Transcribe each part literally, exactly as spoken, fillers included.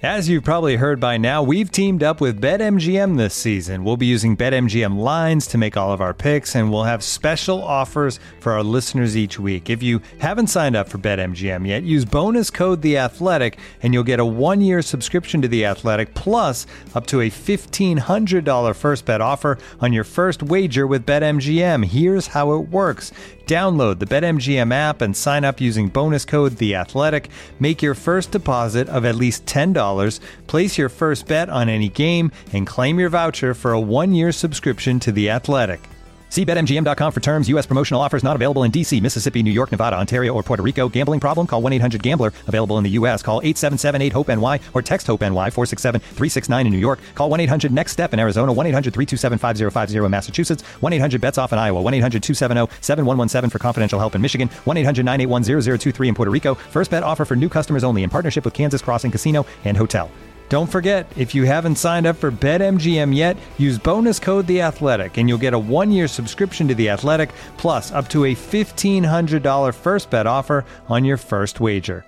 As you've probably heard by now, we've teamed up with BetMGM this season. We'll be using BetMGM lines to make all of our picks, and we'll have special offers for our listeners each week. If you haven't signed up for BetMGM yet, use bonus code The Athletic, and you'll get a one-year subscription to The Athletic, plus up to a fifteen hundred dollars first bet offer on your first wager with BetMGM. Here's how it works. Download the BetMGM app and sign up using bonus code The Athletic. Make your first deposit of at least ten dollars. Place your first bet on any game and claim your voucher for a one-year subscription to The Athletic. See Bet M G M dot com for terms. U S promotional offers not available in D C, Mississippi, New York, Nevada, Ontario, or Puerto Rico. Gambling problem? Call one eight hundred gambler. Available in the U S. Call eight seven seven eight hope N Y or text HOPE-NY four six seven three six nine in New York. Call one eight hundred next step in Arizona. one eight hundred three two seven five zero five zero in Massachusetts. one eight hundred bets off in Iowa. one eight hundred two seven zero seven one one seven for confidential help in Michigan. one eight hundred nine eight one zero zero two three in Puerto Rico. First bet offer for new customers only in partnership with Kansas Crossing Casino and Hotel. Don't forget, if you haven't signed up for BetMGM yet, use bonus code The Athletic, and you'll get a one-year subscription to The Athletic, plus up to a fifteen hundred dollars first bet offer on your first wager.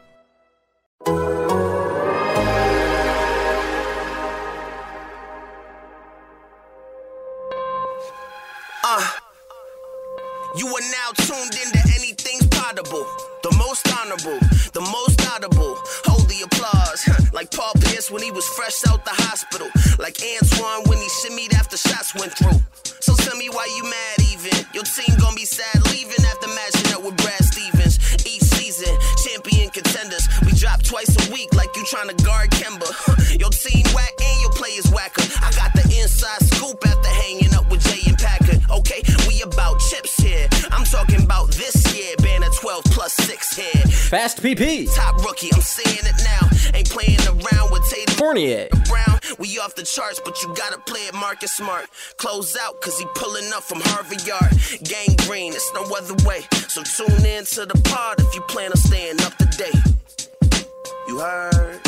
Uh, you are now tuned into Anything's Potable, the most honorable, the most audible. Hold the applause, like Paul Pierce when he was fresh out the hospital, like Antoine when he shimmied after shots went through. So tell me why you mad even. Your team gonna be sad leaving after matching up with Brad Stevens. Each season, champion contenders. We drop twice a week like you trying to guard Kemba. Your team whack and your players whacker. I got the inside scoop after hanging up with Jay and Packard. Okay, we about chips here. I'm talking about this year, banner twelve plus six here. Fast P P. Top rookie, I'm saying it now. Ain't playing around with Tatum Fournier. Brown. We off the charts, but you gotta play it Marcus Smart. Close out, cause he pulling up from Harvard Yard. Gang green, it's no other way. So tune in to the pod if you plan on staying up to date. You heard?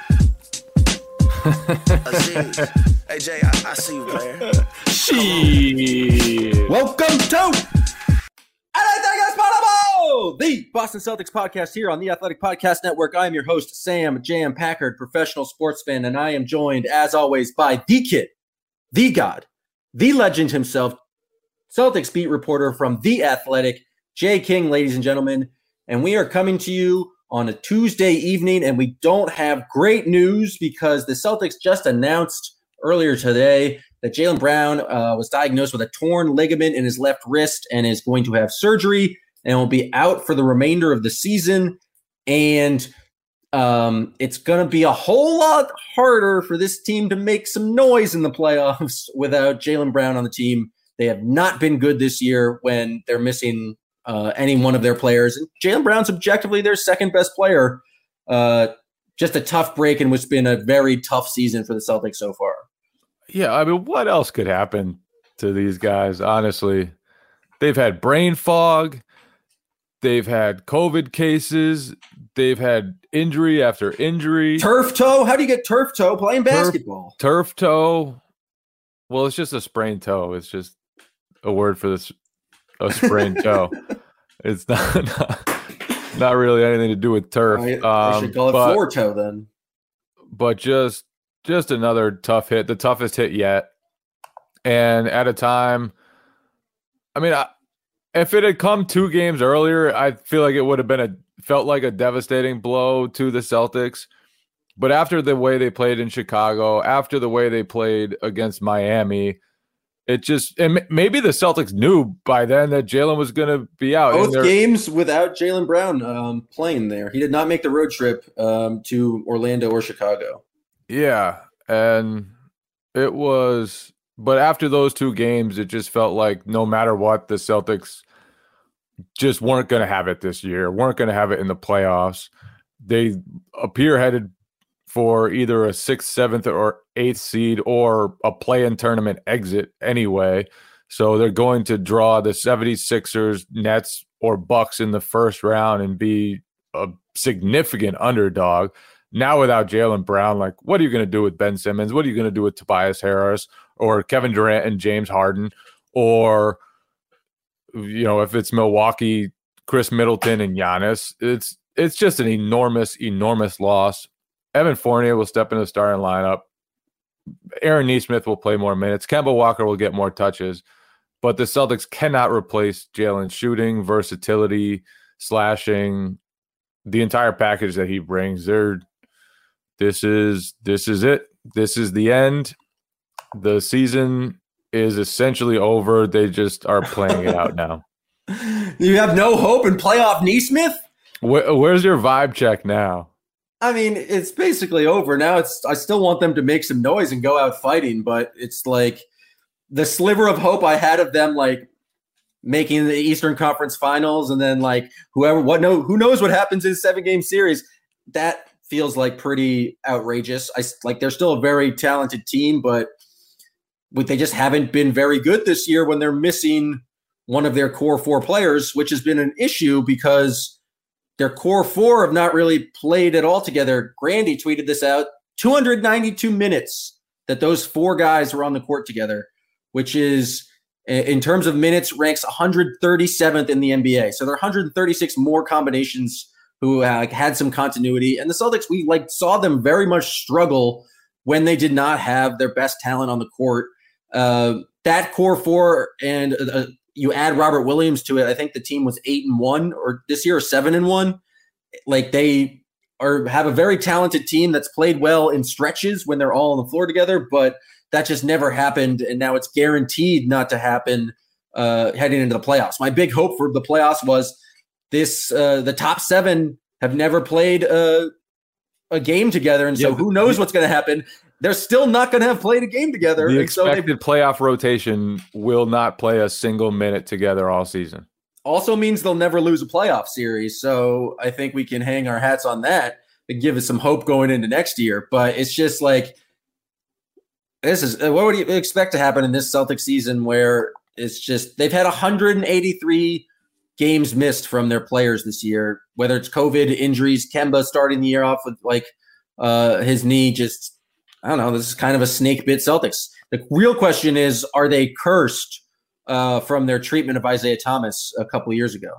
Aziz. Hey, Jay, I, I see you, player. Shit. Welcome to the Boston Celtics podcast here on the Athletic Podcast Network. I am your host, Sam Jam Packard, professional sports fan, and I am joined, as always, by the kid, the god, the legend himself, Celtics beat reporter from The Athletic, Jay King, ladies and gentlemen. And we are coming to you on a Tuesday evening, and we don't have great news because the Celtics just announced earlier today that Jaylen Brown uh, was diagnosed with a torn ligament in his left wrist and is going to have surgery and will be out for the remainder of the season. And um, it's going to be a whole lot harder for this team to make some noise in the playoffs without Jaylen Brown on the team. They have not been good this year when they're missing uh, any one of their players. And Jaylen Brown's objectively their second best player. Uh, just a tough break in what's been a very tough season for the Celtics so far. Yeah, I mean, what else could happen to these guys, honestly? They've had brain fog. They've had COVID cases. They've had injury after injury. Turf toe? How do you get turf toe playing basketball? Turf, turf toe. Well, it's just a sprained toe. It's just a word for this, a sprained toe. It's not, not not really anything to do with turf. I, I um, should call it but, floor toe then. But just just another tough hit, the toughest hit yet. And at a time, I mean, I, if it had come two games earlier, I feel like it would have been a felt like a devastating blow to the Celtics. But after the way they played in Chicago, after the way they played against Miami, it just and maybe the Celtics knew by then that Jaylen was going to be out. Both games without Jaylen Brown um, playing there. He did not make the road trip um, to Orlando or Chicago. Yeah, and it was – but after those two games, it just felt like no matter what, the Celtics just weren't going to have it this year, weren't going to have it in the playoffs. They appear headed for either a sixth, seventh, or eighth seed or a play-in tournament exit anyway. So they're going to draw the seventy-sixers, Nets, or Bucks in the first round and be a significant underdog. Now without Jaylen Brown, like, what are you going to do with Ben Simmons? What are you going to do with Tobias Harris or Kevin Durant and James Harden? Or, you know, if it's Milwaukee, Chris Middleton and Giannis, it's it's just an enormous, enormous loss. Evan Fournier will step in the starting lineup. Aaron Nesmith will play more minutes. Kemba Walker will get more touches. But the Celtics cannot replace Jalen's shooting, versatility, slashing, the entire package that he brings. They're, this is this is it. This is the end. The season is essentially over. They just are playing it out now. You have no hope in playoff Nesmith? Where, where's your vibe check now? I mean, it's basically over now. It's I still want them to make some noise and go out fighting, but it's like the sliver of hope I had of them, like making the Eastern Conference Finals, and then like whoever, what no, who knows what happens in a seven game series. That feels like pretty outrageous. I like they're still a very talented team, but they just haven't been very good this year when they're missing one of their core four players, which has been an issue because their core four have not really played at all together. Grandy tweeted this out: two hundred ninety-two minutes that those four guys were on the court together, which is, in terms of minutes, ranks one hundred thirty-seventh in the N B A. So there are one hundred thirty-six more combinations who uh, had some continuity. And the Celtics, we like saw them very much struggle when they did not have their best talent on the court. Uh, that core four, and uh, you add Robert Williams to it, I think the team was eight and one, or this year or seven and one. Like they are have a very talented team that's played well in stretches when they're all on the floor together, but that just never happened, and now it's guaranteed not to happen uh, heading into the playoffs. My big hope for the playoffs was this: uh, the top seven have never played a, a game together, and so yeah, who knows what's going to happen? They're still not going to have played a game together. The and so expected playoff rotation will not play a single minute together all season. Also means they'll never lose a playoff series. So I think we can hang our hats on that and give us some hope going into next year. But it's just like, this is what would you expect to happen in this Celtics season, where it's just they've had one hundred eighty-three games missed from their players this year, whether it's COVID, injuries, Kemba starting the year off with like uh, his knee just. I don't know. This is kind of a snake bit Celtics. The real question is, are they cursed uh, from their treatment of Isaiah Thomas a couple of years ago?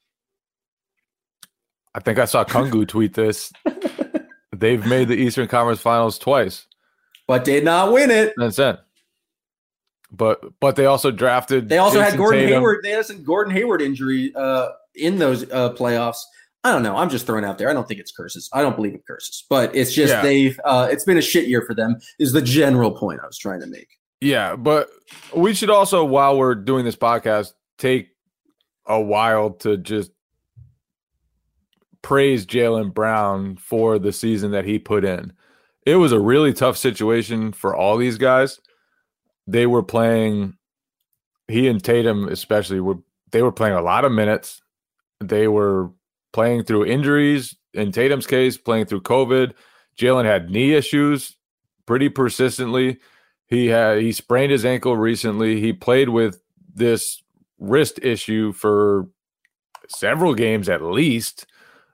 I think I saw Kungu tweet this. They've made the Eastern Conference Finals twice, but did not win it. That's it. But but they also drafted. They also Jason had Gordon Tatum. Hayward. They had some Gordon Hayward injury uh, in those uh, playoffs. I don't know. I'm just throwing out there. I don't think it's curses. I don't believe in curses, but it's just yeah. they've. Uh, it's been a shit year for them. Is the general point I was trying to make. Yeah, but we should also, while we're doing this podcast, take a while to just praise Jaylen Brown for the season that he put in. It was a really tough situation for all these guys. They were playing. He and Tatum especially were. They were playing a lot of minutes. They were. Playing through injuries, in Tatum's case, playing through COVID. Jalen had knee issues pretty persistently. He had he sprained his ankle recently. He played with this wrist issue for several games at least,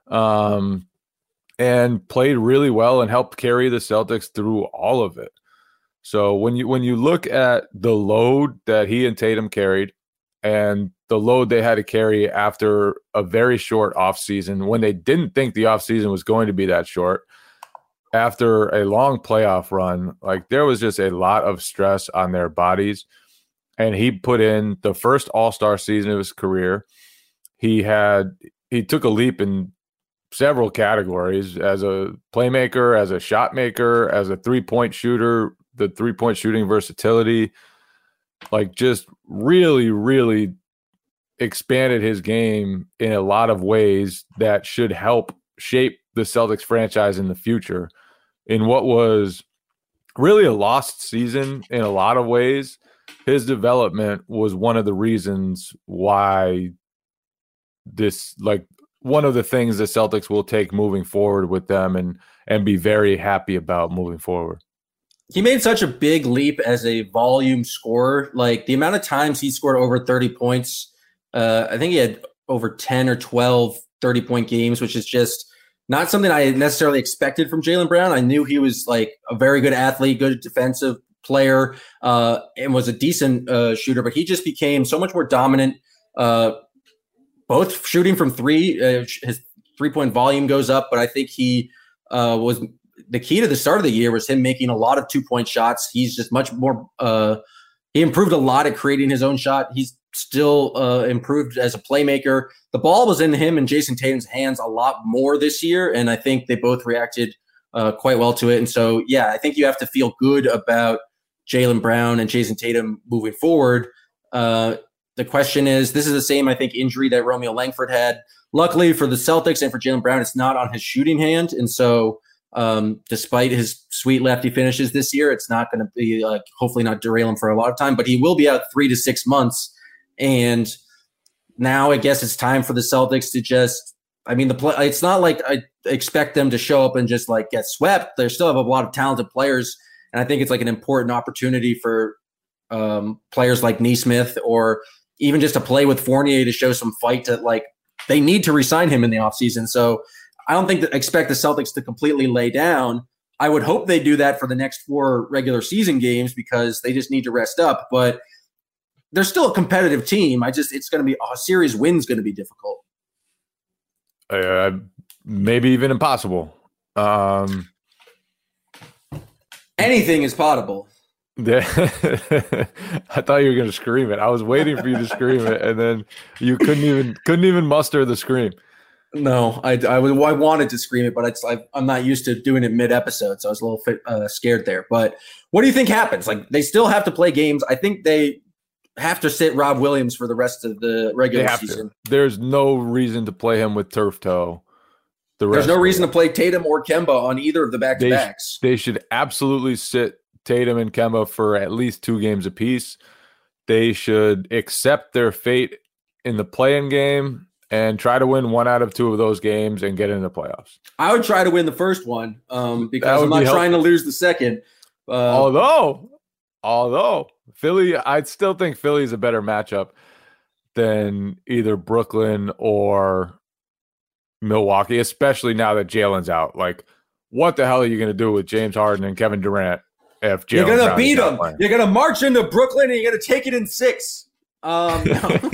um, and played really well and helped carry the Celtics through all of it. So when you when you look at the load that he and Tatum carried, and the load they had to carry after a very short offseason, when they didn't think the offseason was going to be that short, after a long playoff run, like there was just a lot of stress on their bodies. And he put in the first all-star season of his career. He had he took a leap in several categories as a playmaker, as a shot maker, as a three-point shooter, the three-point shooting versatility, like just really, really expanded his game in a lot of ways that should help shape the Celtics franchise in the future. In what was really a lost season in a lot of ways, his development was one of the reasons why this, like one of the things the Celtics will take moving forward with them and and be very happy about moving forward. He made such a big leap as a volume scorer. Like the amount of times he scored over thirty points, uh, I think he had over ten or twelve thirty-point games, which is just not something I necessarily expected from Jaylen Brown. I knew he was like a very good athlete, good defensive player, uh, and was a decent uh, shooter, but he just became so much more dominant, uh, both shooting from three. Uh, his three-point volume goes up, but I think he uh, was the key to the start of the year was him making a lot of two-point shots. He's just much more uh, – he improved a lot at creating his own shot. He's still uh, improved as a playmaker. The ball was in him and Jason Tatum's hands a lot more this year, and I think they both reacted uh, quite well to it. And so, yeah, I think you have to feel good about Jaylen Brown and Jason Tatum moving forward. Uh, the question is, this is the same, I think, injury that Romeo Langford had. Luckily for the Celtics and for Jaylen Brown, it's not on his shooting hand, and so – Um, despite his sweet lefty finishes this year, it's not going to be like, hopefully not derail him for a lot of time, but he will be out three to six months. And now I guess it's time for the Celtics to just, I mean, the play, it's not like I expect them to show up and just like get swept. They still have a lot of talented players. And I think it's like an important opportunity for um, players like Nesmith or even just to play with Fournier to show some fight to like, they need to re-sign him in the offseason. So I don't think that expect the Celtics to completely lay down. I would hope they do that for the next four regular season games because they just need to rest up. But they're still a competitive team. I just it's going to be a series win's going to be difficult. Uh, maybe even impossible. Um, Anything is possible. I thought you were going to scream it. I was waiting for you to scream it, and then you couldn't even couldn't even muster the scream. No, I, I, I wanted to scream it, but it's, I, I'm not used to doing it mid-episode, so I was a little bit uh, scared there. But what do you think happens? Like, they still have to play games. I think they have to sit Rob Williams for the rest of the regular season. To. There's no reason to play him with turf toe. The rest There's no reason to play Tatum or Kemba on either of the back-to-backs. They, they should absolutely sit Tatum and Kemba for at least two games apiece. They should accept their fate in the play-in game and try to win one out of two of those games and get into the playoffs. I would try to win the first one um, because I'm not be trying to lose the second. Uh, although, although Philly, I'd still think Philly is a better matchup than either Brooklyn or Milwaukee, especially now that Jaylen's out. Like, what the hell are you going to do with James Harden and Kevin Durant if Jaylen You're going to beat them. You're going to march into Brooklyn and you're going to take it in six. Um, no.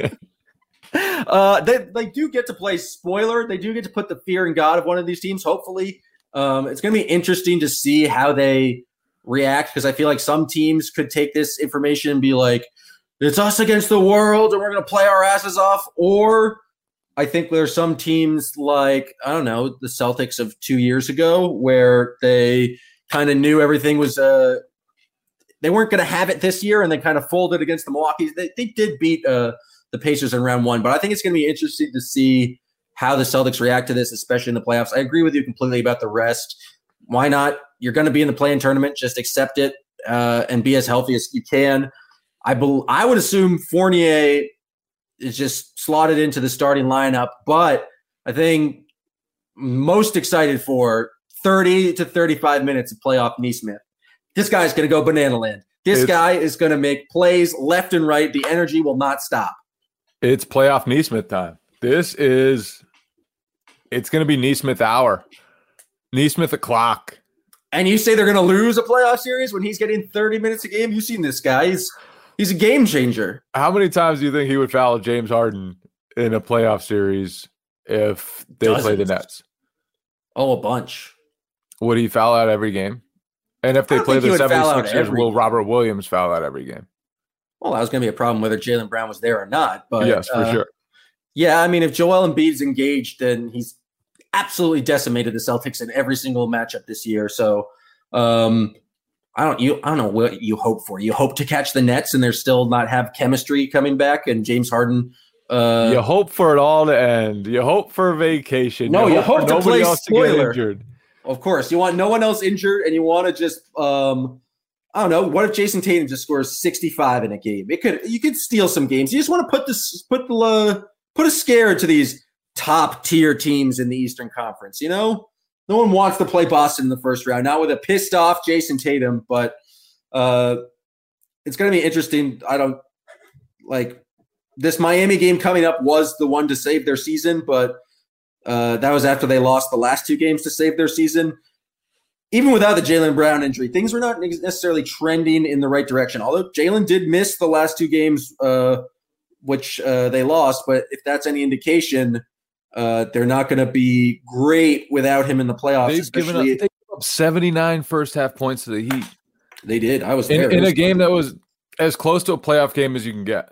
Uh, they they do get to play spoiler. They do get to put the fear in God of one of these teams. Hopefully, um, it's going to be interesting to see how they react because I feel like some teams could take this information and be like, "It's us against the world, and we're going to play our asses off." Or I think there's some teams like I don't know the Celtics of two years ago where they kind of knew everything was. Uh, they weren't going to have it this year, and they kind of folded against the Milwaukee. They, they did beat. Uh, the Pacers in round one. But I think it's going to be interesting to see how the Celtics react to this, especially in the playoffs. I agree with you completely about the rest. Why not? You're going to be in the play-in tournament. Just accept it uh, and be as healthy as you can. I be- I would assume Fournier is just slotted into the starting lineup, but I think most excited for thirty to thirty-five minutes of playoff Nesmith. This guy's going to go banana land. This it's- guy is going to make plays left and right. The energy will not stop. It's playoff Nesmith time. This is – it's going to be Nesmith hour. Nesmith o'clock. And you say they're going to lose a playoff series when he's getting thirty minutes a game? You've seen this guy. He's, he's a game changer. How many times do you think he would foul James Harden in a playoff series if they Dozens. play the Nets? Oh, a bunch. Would he foul out every game? And if they play the seventy-sixers, will Robert Williams foul out every game? Well, that was going to be a problem whether Jaylen Brown was there or not. But yes, for uh, sure. Yeah, I mean, if Joel Embiid's engaged, then he's absolutely decimated the Celtics in every single matchup this year. So um, I don't, you, I don't know what you hope for. You hope to catch the Nets and they're still not have chemistry coming back, and James Harden. Uh, you hope for it all to end. You hope for a vacation. No, you hope, you hope hope to play else spoiler. To get injured. Of course, you want no one else injured, and you want to just. Um, I don't know. What if Jason Tatum just scores sixty-five in a game? It could you could steal some games. You just want to put this put the uh, put a scare to these top tier teams in the Eastern Conference. You know, no one wants to play Boston in the first round. Not with a pissed off Jason Tatum, but uh, it's going to be interesting. I don't like this Miami game coming up was the one to save their season, but uh, that was after they lost the last two games to save their season. Even without the Jaylen Brown injury, things were not necessarily trending in the right direction. Although Jaylen did miss the last two games, uh, which uh, they lost. But if that's any indication, uh, they're not going to be great without him in the playoffs. They've especially given up, up seventy-nine first half points to the Heat. They did. I was in, there. in was a game that was as close to a playoff game as you can get.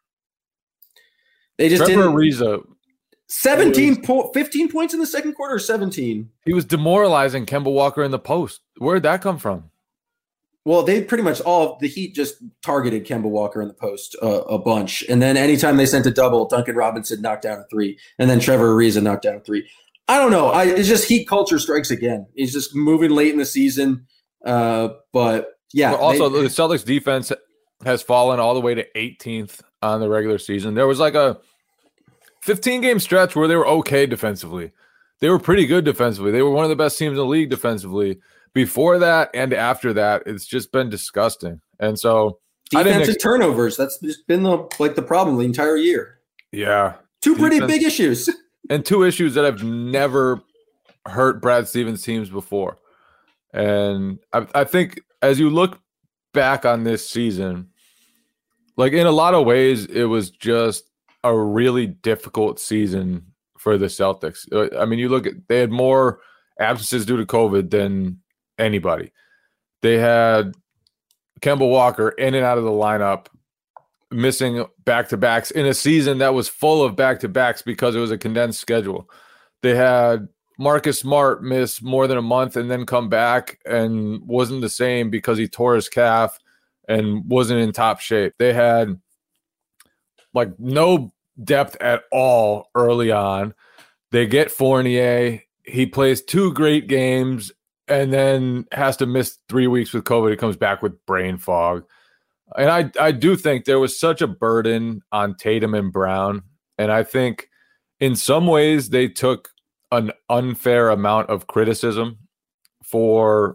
They just Trevor didn't. Ariza, seventeen, po- fifteen points in the second quarter, or seventeen. He was demoralizing Kemba Walker in the post. Where'd that come from? Well, they pretty much all the Heat just targeted Kemba Walker in the post uh, a bunch, and then anytime they sent a double, Duncan Robinson knocked down a three, and then Trevor Ariza knocked down a three. I don't know. I, it's just Heat culture strikes again. He's just moving late in the season, uh, but yeah. But also, they, the Celtics defense has fallen all the way to eighteenth on the regular season. There was like a fifteen-game stretch where they were okay defensively. They were pretty good defensively. They were one of the best teams in the league defensively. Before that and after that, it's just been disgusting. And so defensive ex- turnovers, that's just been the like the problem the entire year. Yeah. Two pretty Defense, big issues. And two issues that have never hurt Brad Stevens teams before. And I, I think as you look back on this season, like in a lot of ways, it was just a really difficult season for the Celtics. I mean, you look at, they had more absences due to COVID than anybody. They had Kemba Walker in and out of the lineup, missing back-to-backs in a season that was full of back-to-backs because it was a condensed schedule. They had Marcus Smart miss more than a month and then come back and wasn't the same because he tore his calf and wasn't in top shape. They had like no depth at all early on. They get Fournier. He plays two great games and then has to miss three weeks with COVID. He comes back with brain fog. And I, I do think there was such a burden on Tatum and Brown. And I think in some ways they took an unfair amount of criticism for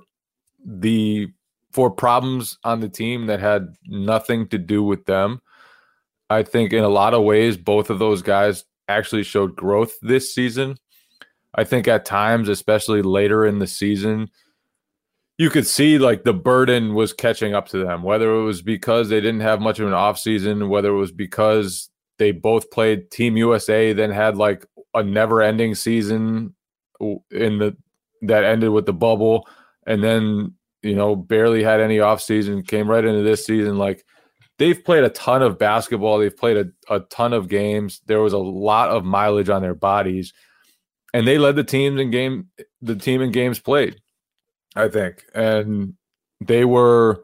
the for problems on the team that had nothing to do with them. I think in a lot of ways, both of those guys actually showed growth this season. I think at times, especially later in the season, you could see like the burden was catching up to them, whether it was because they didn't have much of an offseason, whether it was because they both played Team U S A, then had like a never-ending season in the that ended with the bubble, and then, you know, barely had any offseason, came right into this season. Like, they've played a ton of basketball. They've played a, a ton of games. There was a lot of mileage on their bodies. And they led the teams in game, the team in games played, I think. And they were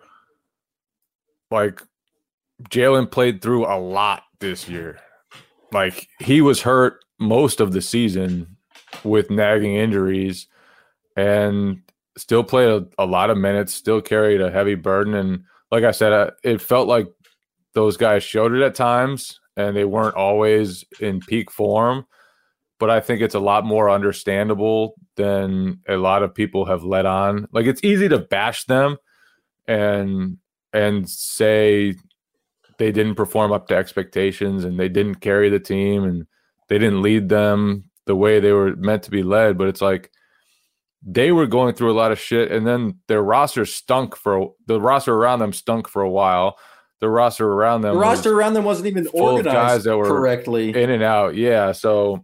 like, Jalen played through a lot this year. Like, he was hurt most of the season with nagging injuries and still played a, a lot of minutes, still carried a heavy burden. And like I said, it felt like those guys showed it at times and they weren't always in peak form. But I think it's a lot more understandable than a lot of people have let on. Like, it's easy to bash them and and say they didn't perform up to expectations and they didn't carry the team and they didn't lead them the way they were meant to be led. But it's like they were going through a lot of shit, and then their roster stunk for the roster around them stunk for a while. The roster around them, the roster around them wasn't even organized guys that were correctly, in and out. Yeah, so.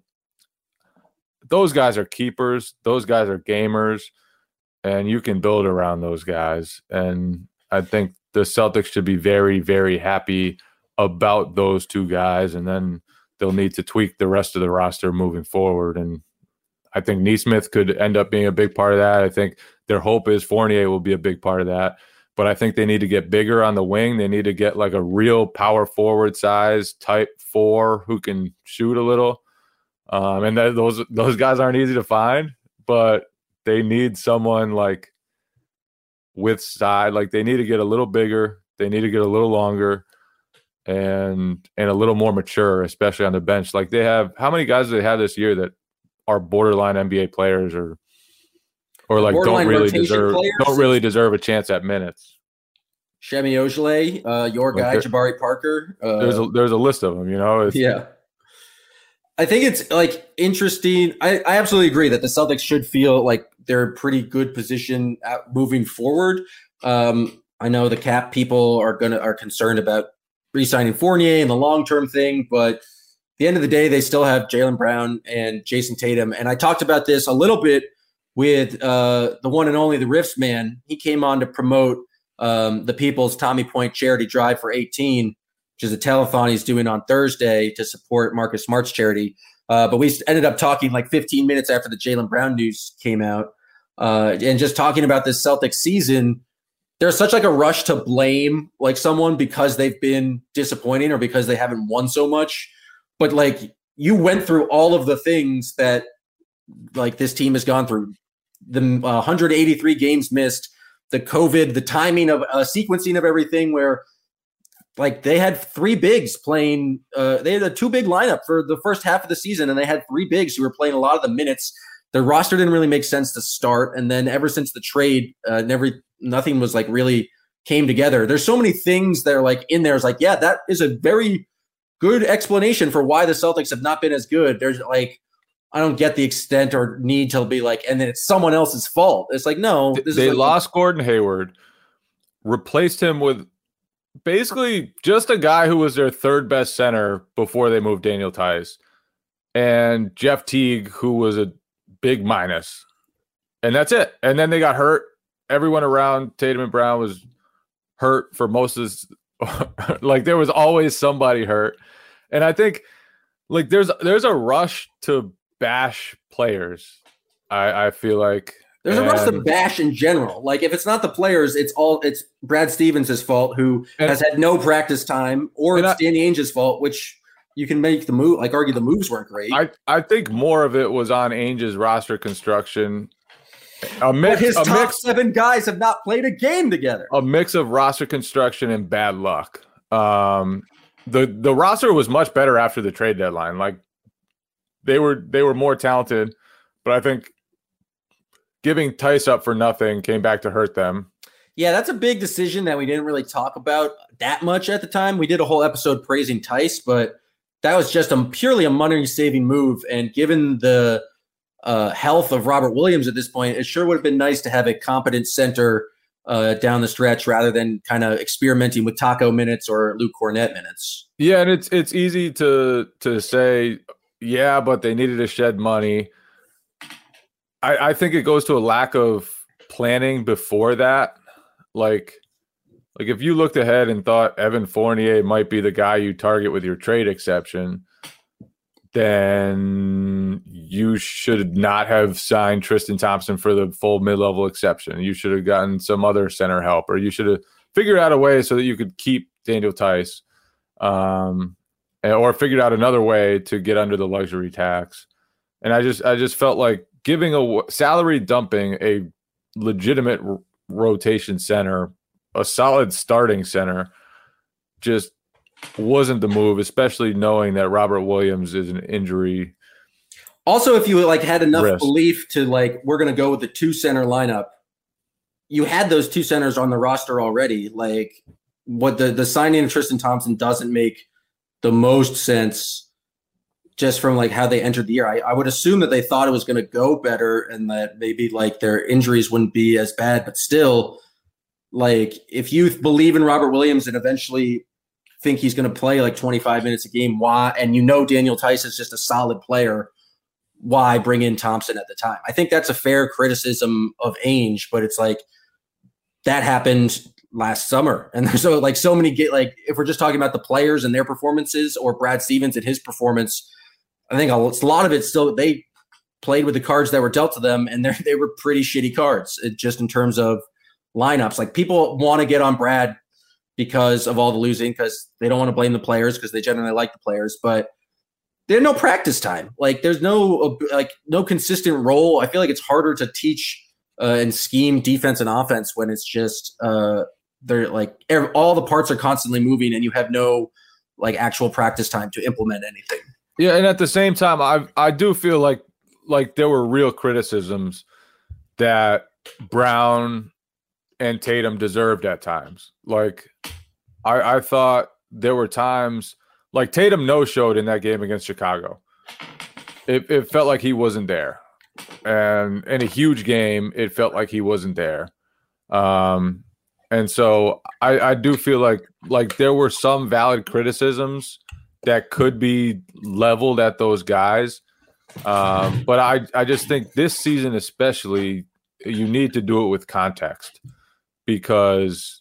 Those guys are keepers. Those guys are gamers, and you can build around those guys. And I think the Celtics should be very, very happy about those two guys, and then they'll need to tweak the rest of the roster moving forward. And I think Nesmith could end up being a big part of that. I think their hope is Fournier will be a big part of that. But I think they need to get bigger on the wing. They need to get like a real power forward size type four who can shoot a little. Um, and that, those those guys aren't easy to find, but they need someone like with side. Like, they need to get a little bigger. They need to get a little longer and and a little more mature, especially on the bench. Like, they have – how many guys do they have this year that are borderline N B A players or or like don't really deserve players. don't really deserve a chance at minutes? Semi Ojeleye, uh, your guy, okay. Jabari Parker. Uh, there's a there's a list of them, you know. It's, yeah. I think it's like interesting. I, I absolutely agree that the Celtics should feel like they're in pretty good position at moving forward. Um, I know the cap people are gonna are concerned about re-signing Fournier and the long term thing, but at the end of the day, they still have Jaylen Brown and Jason Tatum. And I talked about this a little bit with uh, the one and only the Riffs man. He came on to promote um, the People's Tommy Point Charity Drive for eighteen, which is a telethon he's doing on Thursday to support Marcus Smart's charity. Uh, but we ended up talking like fifteen minutes after the Jaylen Brown news came out, uh, and just talking about this Celtics season. There's such like a rush to blame like someone because they've been disappointing or because they haven't won so much. But like you went through all of the things that like this team has gone through, the uh, one hundred eighty-three games missed, the COVID, the timing of uh, sequencing of everything where like they had three bigs playing. Uh, they had a two big lineup for the first half of the season and they had three bigs who were playing a lot of the minutes. Their roster didn't really make sense to start. And then ever since the trade, uh, never, nothing was like really came together. There's so many things that are like in there. It's like, yeah, that is a very good explanation for why the Celtics have not been as good. There's like, I don't get the extent or need to be like, and then it's someone else's fault. It's like, no. This they is like, lost Gordon Hayward, replaced him with basically just a guy who was their third best center before they moved Daniel Tice, and Jeff Teague, who was a big minus, and that's it. And then they got hurt. Everyone around Tatum and Brown was hurt for most of this. Like there was always somebody hurt, and I think like there's there's a rush to bash players. I, I feel like there's and, a rush to bash in general. Like if it's not the players, it's all it's Brad Stevens' fault, who and, has had no practice time, or it's I, Danny Ainge's fault, which. You can make the move, like argue the moves weren't great. I, I think more of it was on Ainge's roster construction. A mix, but his a top mix, seven guys have not played a game together. A mix of roster construction and bad luck. Um, the the roster was much better after the trade deadline. Like they were they were more talented, but I think giving Tice up for nothing came back to hurt them. Yeah, that's a big decision that we didn't really talk about that much at the time. We did a whole episode praising Tice, but that was just a purely a money-saving move. And given the uh, health of Robert Williams at this point, it sure would have been nice to have a competent center uh, down the stretch rather than kind of experimenting with Taco minutes or Luke Cornett minutes. Yeah, and it's it's easy to to say, yeah, but they needed to shed money. I, I think it goes to a lack of planning before that. Like, like if you looked ahead and thought Evan Fournier might be the guy you target with your trade exception, then you should not have signed Tristan Thompson for the full mid-level exception. You should have gotten some other center help, or you should have figured out a way so that you could keep Daniel Tice, um, or figured out another way to get under the luxury tax. And I just, I just felt like giving a salary dumping a legitimate r- rotation center, a solid starting center, just wasn't the move, especially knowing that Robert Williams is an injury. Also, if you like had enough risk. belief to like, we're going to go with the two center lineup, you had those two centers on the roster already. Like what the, the signing of Tristan Thompson doesn't make the most sense just from like how they entered the year. I, I would assume that they thought it was going to go better and that maybe like their injuries wouldn't be as bad, but still, like if you believe in Robert Williams and eventually think he's going to play like twenty-five minutes a game, why? And you know Daniel Tice is just a solid player, why bring in Thompson at the time? I think that's a fair criticism of Ainge, but it's like that happened last summer. And there's so like so many get like if we're just talking about the players and their performances or Brad Stevens and his performance, I think a lot of it still they played with the cards that were dealt to them, and they they were pretty shitty cards. It, just in terms of lineups, like people want to get on Brad because of all the losing, because they don't want to blame the players because they generally like the players, but there's no practice time. Like there's no like no consistent role. I feel like it's harder to teach uh, and scheme defense and offense when it's just uh, they're like every, all the parts are constantly moving and you have no like actual practice time to implement anything. Yeah, and at the same time, I I do feel like like there were real criticisms that Brown and Tatum deserved at times. Like I, I thought there were times like Tatum no-showed in that game against Chicago. It, it felt like he wasn't there. And in a huge game, it felt like he wasn't there. Um, and so I, I do feel like like there were some valid criticisms that could be leveled at those guys. Um, but I, I just think this season especially, you need to do it with context, because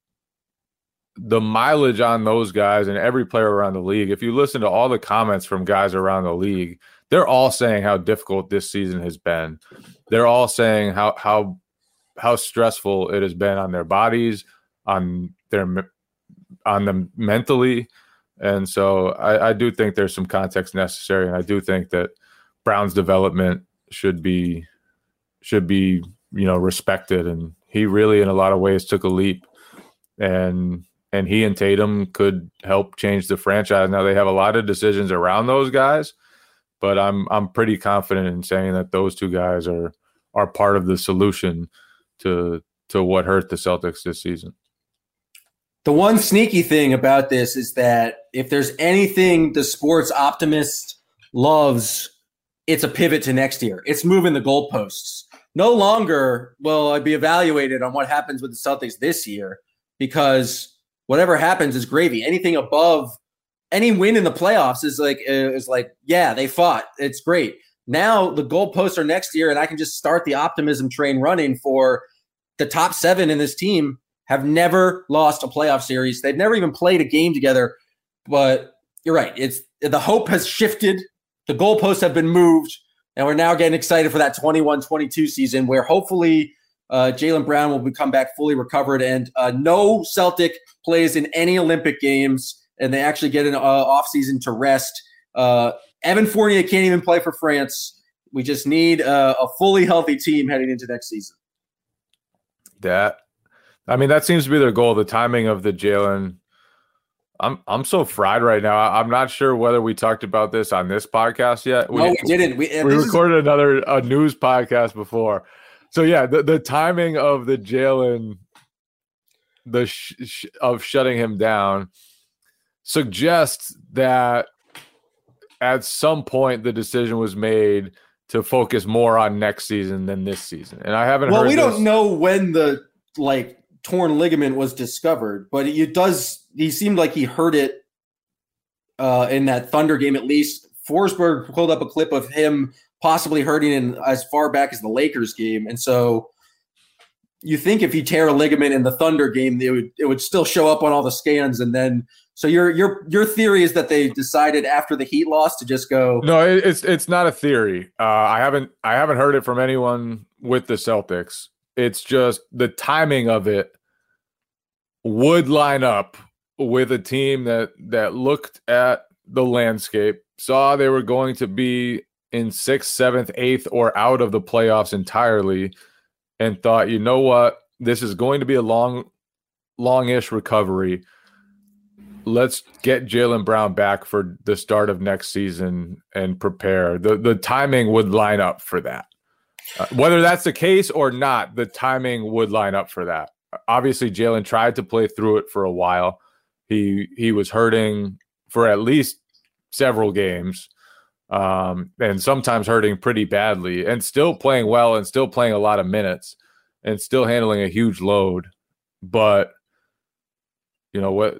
the mileage on those guys and every player around the league, if you listen to all the comments from guys around the league, they're all saying how difficult this season has been. They're all saying how how how stressful it has been on their bodies, on their on them mentally. And so I, I do think there's some context necessary, and I do think that Brown's development should be should be you know respected, and he really in a lot of ways took a leap, and and he and Tatum could help change the franchise. Now they have a lot of decisions around those guys, but I'm I'm pretty confident in saying that those two guys are are part of the solution to to what hurt the Celtics this season. The one sneaky thing about this is that if there's anything the sports optimist loves, it's a pivot to next year. It's moving the goalposts. No longer will I be evaluated on what happens with the Celtics this year, because whatever happens is gravy. Anything above any win in the playoffs is like is like, yeah, they fought. It's great. Now the goalposts are next year, and I can just start the optimism train running for the top seven in this team. Have never lost a playoff series. They've never even played a game together. But you're right. It's the hope has shifted. The goalposts have been moved, and we're now getting excited for that twenty-one twenty-two season where hopefully uh, Jaylen Brown will become back fully recovered, and uh, no Celtic plays in any Olympic games, and they actually get an uh, offseason to rest. Uh, Evan Fournier can't even play for France. We just need uh, a fully healthy team heading into next season. That. I mean, that seems to be their goal. The timing of the Jaylen, I'm I'm so fried right now. I'm not sure whether we talked about this on this podcast yet. We, no, we didn't. We, we recorded is... another a news podcast before. So yeah, the, the timing of the Jaylen, the sh- sh- of shutting him down, suggests that at some point the decision was made to focus more on next season than this season. And I haven't. Well, heard we this. don't know when the like. torn ligament was discovered, but it does. He seemed like he hurt it uh, in that Thunder game. At least Forsberg pulled up a clip of him possibly hurting in as far back as the Lakers game, and so you think if you tear a ligament in the Thunder game, it would it would still show up on all the scans, and then so your your your theory is that they decided after the Heat loss to just go. No, it's it's not a theory. Uh, I haven't I haven't heard it from anyone with the Celtics. It's just the timing of it would line up with a team that, that looked at the landscape, saw they were going to be in sixth, seventh, eighth, or out of the playoffs entirely, and thought, you know what, this is going to be a long, long-ish recovery. Let's get Jaylen Brown back for the start of next season and prepare. The the timing would line up for that. Uh, whether that's the case or not, the timing would line up for that. Obviously, Jaylen tried to play through it for a while. He he was hurting for at least several games, um, and sometimes hurting pretty badly, and still playing well and still playing a lot of minutes and still handling a huge load. But, you know, what?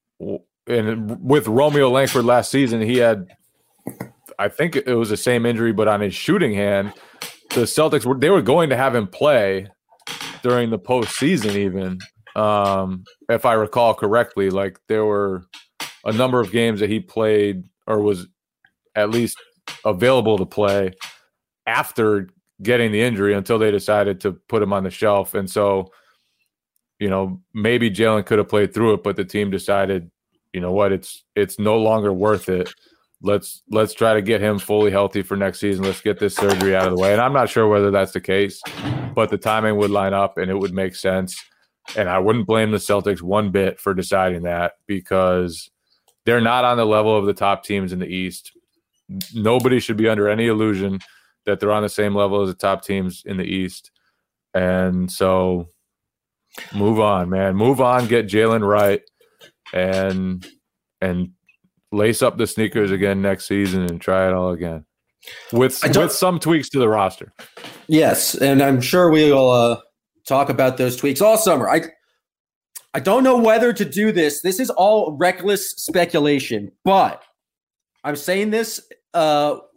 And with Romeo Langford last season, he had, I think it was the same injury, but on his shooting hand. The Celtics were they were going to have him play during the postseason, even um, if I recall correctly. Like there were a number of games that he played or was at least available to play after getting the injury until they decided to put him on the shelf. And so, you know, maybe Jaylen could have played through it, but the team decided, you know what, it's it's no longer worth it. Let's let's try to get him fully healthy for next season. Let's get this surgery out of the way. And I'm not sure whether that's the case, but the timing would line up and it would make sense. And I wouldn't blame the Celtics one bit for deciding that, because they're not on the level of the top teams in the East. Nobody should be under any illusion that they're on the same level as the top teams in the East. And so move on, man. Move on, get Jaylen right, and and lace up the sneakers again next season and try it all again with with some tweaks to the roster. Yes, and I'm sure we'll uh, talk about those tweaks all summer. I I don't know whether to do this. This is all reckless speculation, but I'm saying this uh,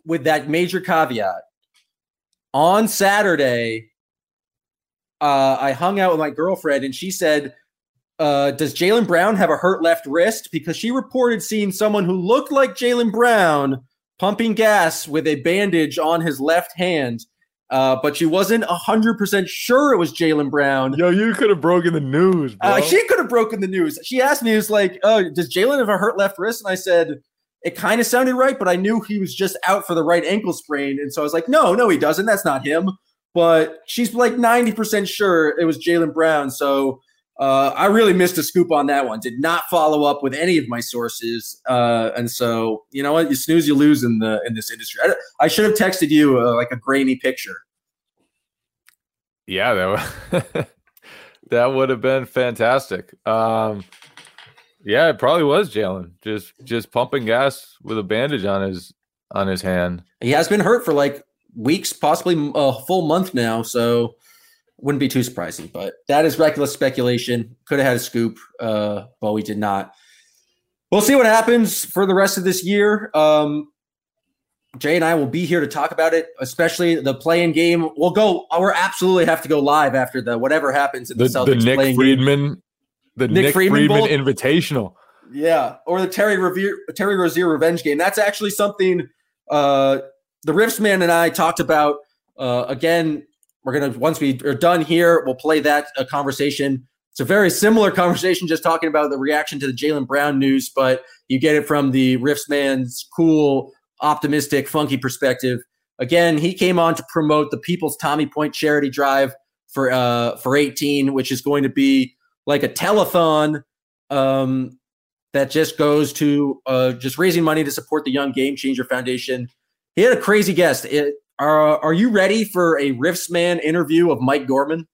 with that major caveat, on Saturday, uh, I hung out with my girlfriend, and she said, uh, does Jaylen Brown have a hurt left wrist? Because she reported seeing someone who looked like Jaylen Brown pumping gas with a bandage on his left hand, uh, but she wasn't one hundred percent sure it was Jaylen Brown. Yo, you could have broken the news, bro. Uh, she could have broken the news. She asked me, it was like, oh, does Jaylen have a hurt left wrist? And I said, it kind of sounded right, but I knew he was just out for the right ankle sprain. And so I was like, no, no, he doesn't. That's not him. But she's like ninety percent sure it was Jaylen Brown. So uh, I really missed a scoop on that one. Did not follow up with any of my sources. Uh, and so, you know what? You snooze, you lose in the in this industry. I, I should have texted you uh, like a grainy picture. Yeah, that would, that would have been fantastic. Um, yeah, it probably was Jaylen just just pumping gas with a bandage on his on his hand. He has been hurt for like weeks, possibly a full month now, so wouldn't be too surprising. But that is reckless speculation. Could have had a scoop, uh, but we did not. We'll see what happens for the rest of this year. Um, Jay and I will be here to talk about it, especially the play-in game. We'll go. We'll absolutely have to go live after the whatever happens in the, the Celtics the Nick Friedman, game. The Nick, Nick Friedman, Friedman Invitational. Yeah, or the Terry Rozier, Terry Rozier revenge game. That's actually something uh, the Riffs man and I talked about. Uh, again, we're gonna once we are done here, we'll play that uh, conversation. It's a very similar conversation, just talking about the reaction to the Jaylen Brown news, but you get it from the Riffs man's cool, optimistic, funky perspective. Again, he came on to promote the People's Tommy Point charity drive for uh, for eighteen, which is going to be like a telethon um, that just goes to uh, just raising money to support the Young Game Changer Foundation. He had a crazy guest. It, are, are you ready for a Riffs man interview of Mike Gorman?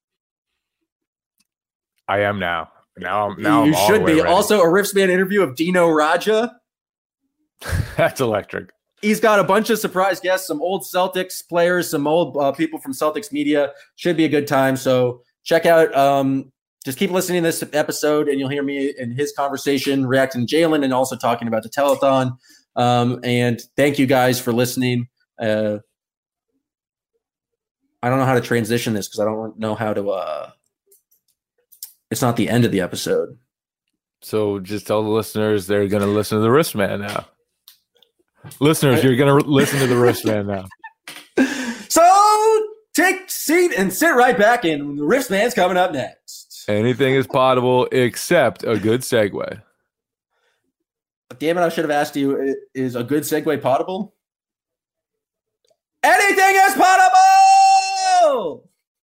I am now. Now, I'm, now you I'm should be. Ready. Also, a Riffs man interview of Dino Raja. That's electric. He's got a bunch of surprise guests, some old Celtics players, some old uh, people from Celtics media. Should be a good time. So check out. Um, just keep listening to this episode, and you'll hear me in his conversation reacting to Jaylen and also talking about the telethon. Um, and thank you guys for listening. Uh, I don't know how to transition this because I don't know how to. Uh, it's not the end of the episode. So just tell the listeners they're going to listen to the Riffs man now. Listeners, you're going to listen to the Riffs man now. So take a seat and sit right back in. The Riffs man's coming up next. Anything is potable except a good segue. Damn it, I should have asked you, is a good segue potable? Anything is potable!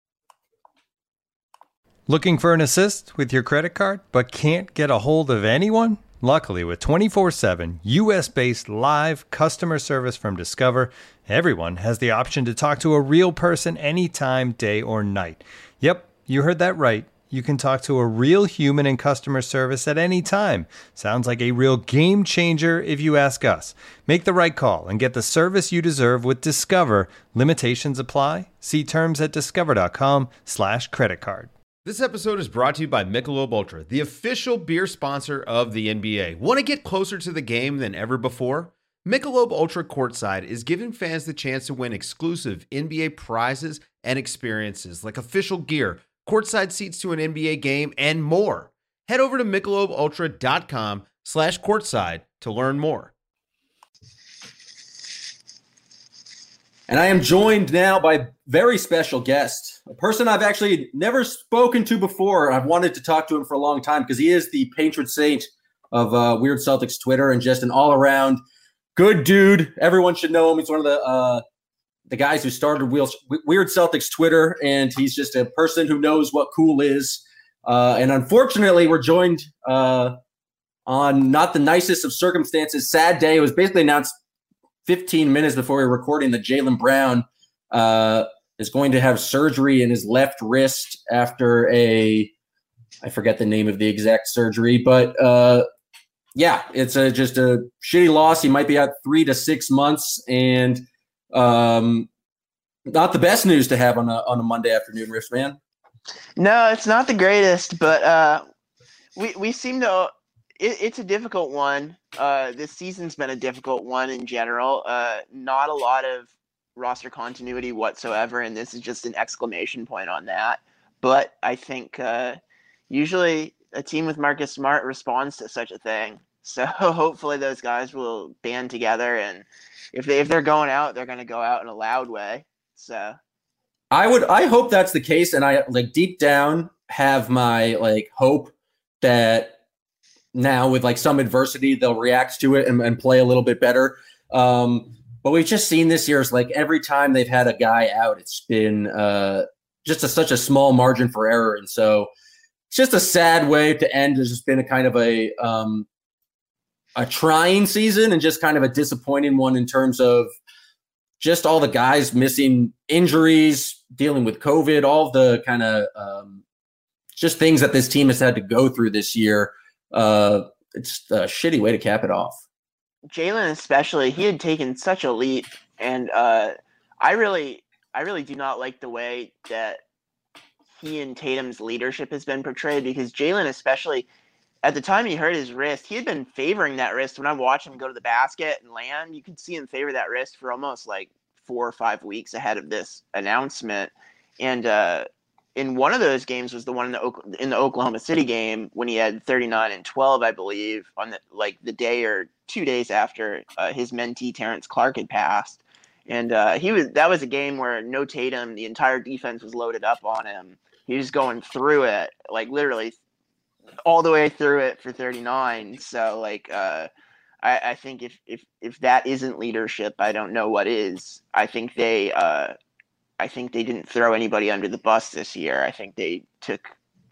Looking for an assist with your credit card, but can't get a hold of anyone? Luckily, with twenty-four seven U S-based live customer service from Discover, everyone has the option to talk to a real person anytime, day or night. Yep, you heard that right. You can talk to a real human in customer service at any time. Sounds like a real game changer if you ask us. Make the right call and get the service you deserve with Discover. Limitations apply. See terms at discover.com slash credit card. This episode is brought to you by Michelob Ultra, the official beer sponsor of the N B A. Want to get closer to the game than ever before? Michelob Ultra Courtside is giving fans the chance to win exclusive N B A prizes and experiences like official gear, courtside seats to an N B A game, and more. Head over to michelobultra.com slash courtside to learn more. And I am joined now by a very special guest, a person I've actually never spoken to before. I've wanted to talk to him for a long time because he is the patron saint of uh, Weird Celtics Twitter and just an all-around good dude. Everyone should know him. He's one of the uh, the guys who started Weird Celtics Twitter, and he's just a person who knows what cool is. Uh, and unfortunately, we're joined uh, on not the nicest of circumstances. Sad day. It was basically announced fifteen minutes before we were recording that Jaylen Brown uh, is going to have surgery in his left wrist after a, I forget the name of the exact surgery, but uh, yeah, it's a, just a shitty loss. He might be out three to six months, and um, not the best news to have on a on a Monday afternoon, Riffs man. No, it's not the greatest, but uh, we we seem to it, it's a difficult one. Uh, this season's been a difficult one in general. Uh, not a lot of roster continuity whatsoever, and this is just an exclamation point on that. But I think uh, usually a team with Marcus Smart responds to such a thing. So hopefully those guys will band together, and if they if they're going out, they're going to go out in a loud way. So I would I hope that's the case, and I like deep down have my like hope that now with like some adversity they'll react to it and, and play a little bit better. Um, but we've just seen this year is like every time they've had a guy out, it's been uh, just a, such a small margin for error, and so it's just a sad way to end. It's just been a kind of a um, a trying season and just kind of a disappointing one in terms of just all the guys missing injuries, dealing with COVID, all the kind of um, just things that this team has had to go through this year. Uh, it's a shitty way to cap it off. Jaylen especially, he had taken such a leap, and uh, I really, I really do not like the way that he and Tatum's leadership has been portrayed, because Jaylen especially, at the time he hurt his wrist, he had been favoring that wrist. When I watched him go to the basket and land, you could see him favor that wrist for almost like four or five weeks ahead of this announcement. And uh, in one of those games was the one in the in the Oklahoma City game when he had thirty-nine and twelve, I believe, on the like the day or two days after uh, his mentee Terrence Clark had passed. And uh, he was that was a game where no Tatum, the entire defense was loaded up on him. He was going through it, like literally all the way through it for thirty-nine. So like uh I, I think if, if if that isn't leadership, I don't know what is. I think they uh I think they didn't throw anybody under the bus this year. I think they took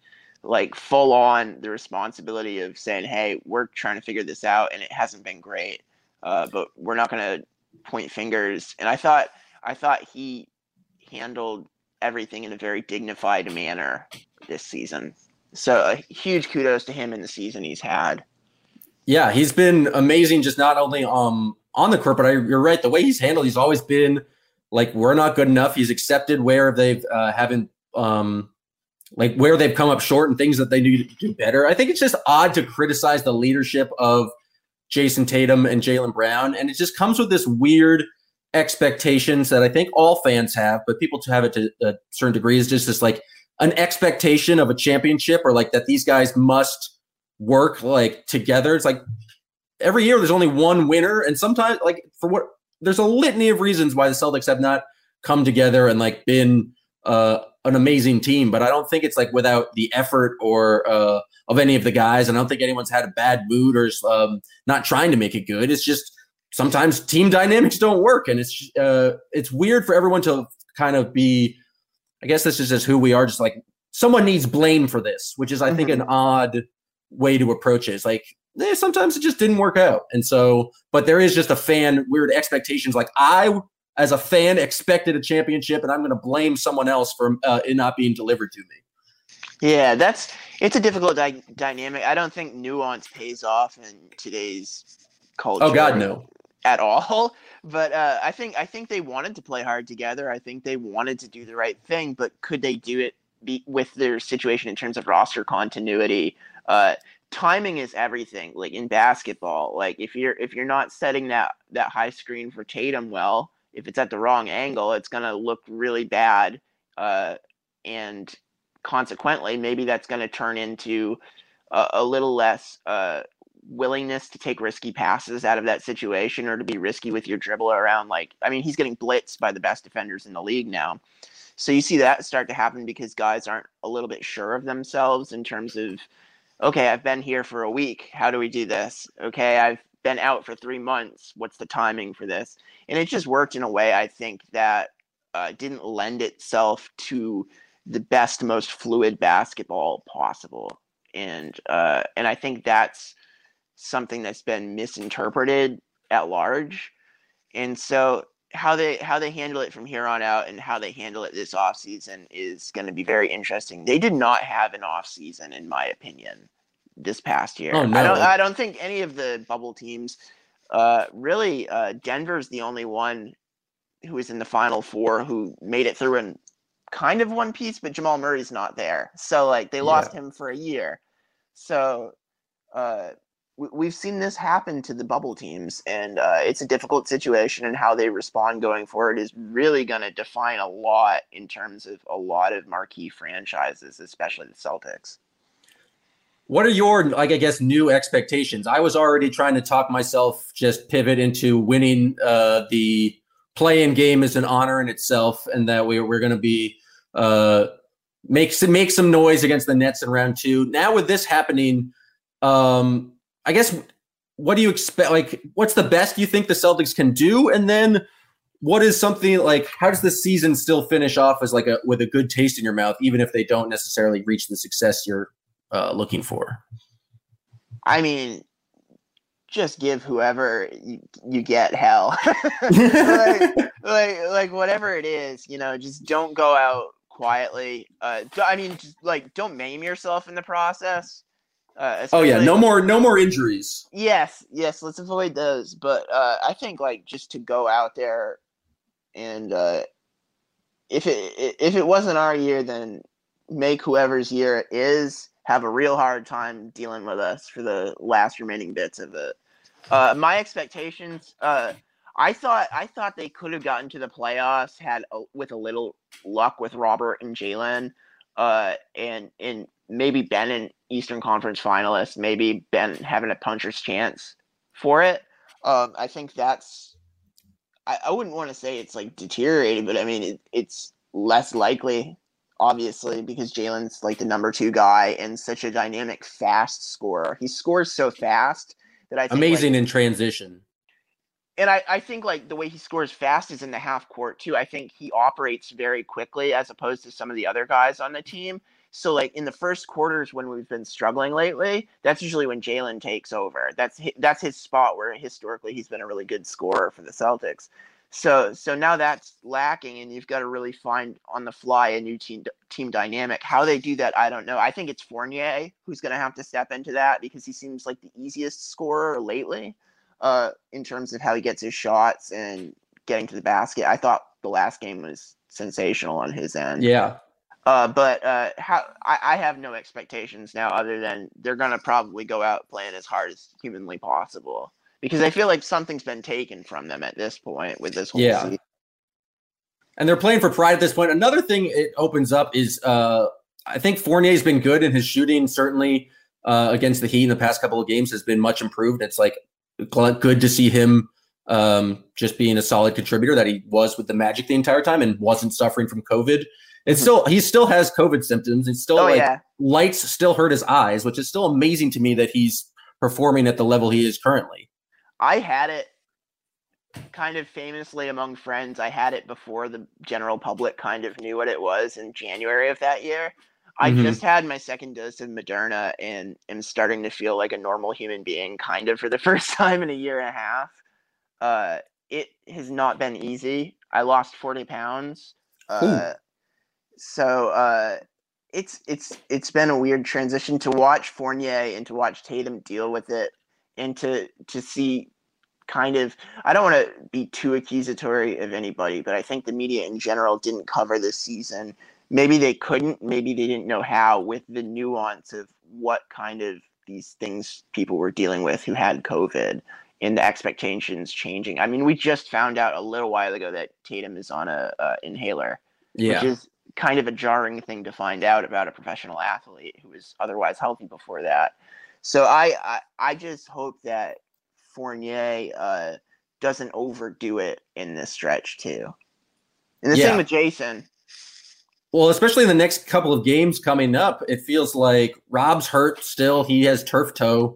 like full on the responsibility of saying, hey, we're trying to figure this out, and it hasn't been great. Uh but we're not gonna point fingers. And I thought I thought he handled everything in a very dignified manner this season. So a huge kudos to him in the season he's had. Yeah, he's been amazing, just not only um, on the court, but I, you're right. The way he's handled, he's always been like, we're not good enough. He's accepted where they've uh, haven't um, like where they've come up short and things that they need to do better. I think it's just odd to criticize the leadership of Jason Tatum and Jaylen Brown. And it just comes with this weird expectations that I think all fans have, but people to have it to a certain degree is just this like an expectation of a championship, or like that these guys must work like together. It's like every year there's only one winner, and sometimes like for what there's a litany of reasons why the Celtics have not come together and like been uh, an amazing team. But I don't think it's like without the effort or uh, of any of the guys. And I don't think anyone's had a bad mood or um, not trying to make it good. It's just sometimes team dynamics don't work, and it's uh, it's weird for everyone to kind of be. I guess this is just who we are. Just like someone needs blame for this, which is I mm-hmm. think an odd way to approach it. It's like eh, sometimes it just didn't work out, and so but there is just a fan weird expectations. Like I, as a fan, expected a championship, and I'm going to blame someone else for uh, it not being delivered to me. Yeah, that's it's a difficult di- dynamic. I don't think nuance pays off in today's culture. Oh God, no. At all, but uh, I think I think they wanted to play hard together. I think they wanted to do the right thing, but could they do it be, with their situation in terms of roster continuity? Uh, timing is everything. Like in basketball, like if you're if you're not setting that that high screen for Tatum well, if it's at the wrong angle, it's gonna look really bad, uh, and consequently, maybe that's gonna turn into a, a little less. Uh, willingness to take risky passes out of that situation, or to be risky with your dribbler around. Like, I mean, he's getting blitzed by the best defenders in the league now. So you see that start to happen because guys aren't a little bit sure of themselves in terms of, okay, I've been here for a week. How do we do this? Okay, I've been out for three months. What's the timing for this? And it just worked in a way, I think, that uh, didn't lend itself to the best, most fluid basketball possible. And uh, and I think that's something that's been misinterpreted at large. And so how they how they handle it from here on out and how they handle it this offseason is going to be very interesting. They did not have an offseason, in my opinion, this past year. Oh, no. I don't I don't think any of the bubble teams uh, really uh, Denver's the only one who was in the Final Four who made it through in kind of one piece, but Jamal Murray's not there. So like they lost yeah. him for a year. So uh we've seen this happen to the bubble teams, and uh, it's a difficult situation, and how they respond going forward is really going to define a lot in terms of a lot of marquee franchises, especially the Celtics. What are your, like, I guess, new expectations? I was already trying to talk myself just pivot into winning uh, the play-in game as an honor in itself, and that we, we're going to be uh, make some make some noise against the Nets in round two. Now with this happening, um, I guess, what do you expect? Like, what's the best you think the Celtics can do? And then what is something like, how does the season still finish off as like a, with a good taste in your mouth, even if they don't necessarily reach the success you're uh, looking for? I mean, just give whoever you, you get hell. like, like, like whatever it is, you know, just don't go out quietly. Uh, I mean, just like, don't maim yourself in the process. Uh, oh yeah, no more, no more injuries. Yes, yes, let's avoid those. But uh, I think like just to go out there and uh, if it if it wasn't our year, then make whoever's year it is have a real hard time dealing with us for the last remaining bits of it. Uh, my expectations, uh, I thought I thought they could have gotten to the playoffs had a, with a little luck with Robert and Jalen, uh, and and maybe Ben an Eastern Conference finalist, maybe Ben having a puncher's chance for it. Um, I think that's, I, I wouldn't want to say it's like deteriorated, but I mean, it, it's less likely, obviously, because Jalen's like the number two guy and such a dynamic, fast scorer. He scores so fast that I think amazing like, in transition. And I, I think like the way he scores fast is in the half court too. I think he operates very quickly as opposed to some of the other guys on the team. So, like, in the first quarters when we've been struggling lately, that's usually when Jalen takes over. That's his, that's his spot where historically he's been a really good scorer for the Celtics. So so now that's lacking, and you've got to really find on the fly a new team team dynamic. How they do that, I don't know. I think it's Fournier who's going to have to step into that because he seems like the easiest scorer lately uh, in terms of how he gets his shots and getting to the basket. I thought the last game was sensational on his end. Yeah. Uh, but uh, how I, I have no expectations now other than they're going to probably go out playing as hard as humanly possible because I feel like something's been taken from them at this point with this whole yeah. season. And they're playing for pride at this point. Another thing it opens up is uh, I think Fournier's been good in his shooting, certainly uh, against the Heat in the past couple of games has been much improved. It's like good to see him um, just being a solid contributor that he was with the Magic the entire time and wasn't suffering from COVID. It's still he still has COVID symptoms. It's still oh, like yeah. lights still hurt his eyes, which is still amazing to me that he's performing at the level he is currently. I had it kind of famously among friends. I had it before the general public kind of knew what it was in January of that year. I mm-hmm. just had my second dose of Moderna and am starting to feel like a normal human being kind of for the first time in a year and a half. Uh, it has not been easy. I lost forty pounds. Uh, So uh, it's it's it's been a weird transition to watch Fournier and to watch Tatum deal with it and to to see kind of – I don't want to be too accusatory of anybody, but I think the media in general didn't cover this season. Maybe they couldn't. Maybe they didn't know how with the nuance of what kind of these things people were dealing with who had COVID and the expectations changing. I mean, we just found out a little while ago that Tatum is on a, a inhaler, yeah. which is – kind of a jarring thing to find out about a professional athlete who was otherwise healthy before that. So I, I, I just hope that Fournier uh, doesn't overdo it in this stretch too. And the yeah. same with Jason. Well, especially in the next couple of games coming up, it feels like Rob's hurt still. He has turf toe.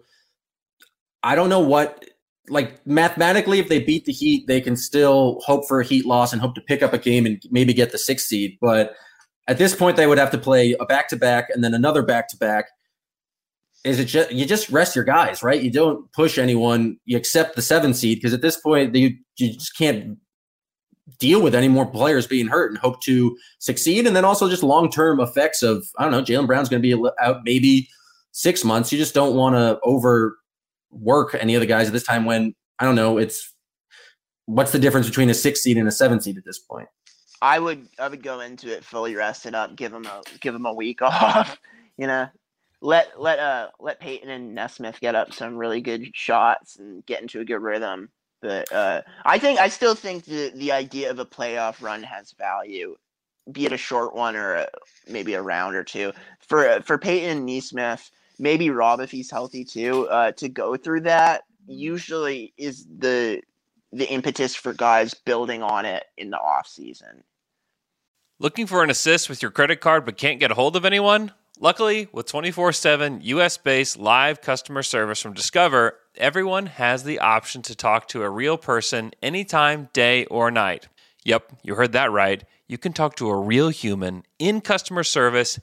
I don't know what, like mathematically, if they beat the Heat, they can still hope for a Heat loss and hope to pick up a game and maybe get the sixth seed. But at this point, they would have to play a back-to-back and then another back-to-back. Is it just, you just rest your guys, right? You don't push anyone. You accept the seventh seed because at this point, you, you just can't deal with any more players being hurt and hope to succeed. And then also just long-term effects of, I don't know, Jaylen Brown's going to be out maybe six months. You just don't want to overwork any of the guys at this time when, I don't know, it's what's the difference between a six seed and a seven seed at this point? I would I would go into it fully rested up, give them a give them a week off, you know, let let uh let Payton and Nesmith get up some really good shots and get into a good rhythm. But uh, I think I still think the the idea of a playoff run has value, be it a short one or a, maybe a round or two. For for Payton and Nesmith, maybe Rob if he's healthy too, uh, to go through that usually is the the impetus for guys building on it in the off season. Looking for an assist with your credit card but can't get a hold of anyone? Luckily, with twenty-four seven U S-based live customer service from Discover, everyone has the option to talk to a real person anytime, day or night. Yep, you heard that right. You can talk to a real human in customer service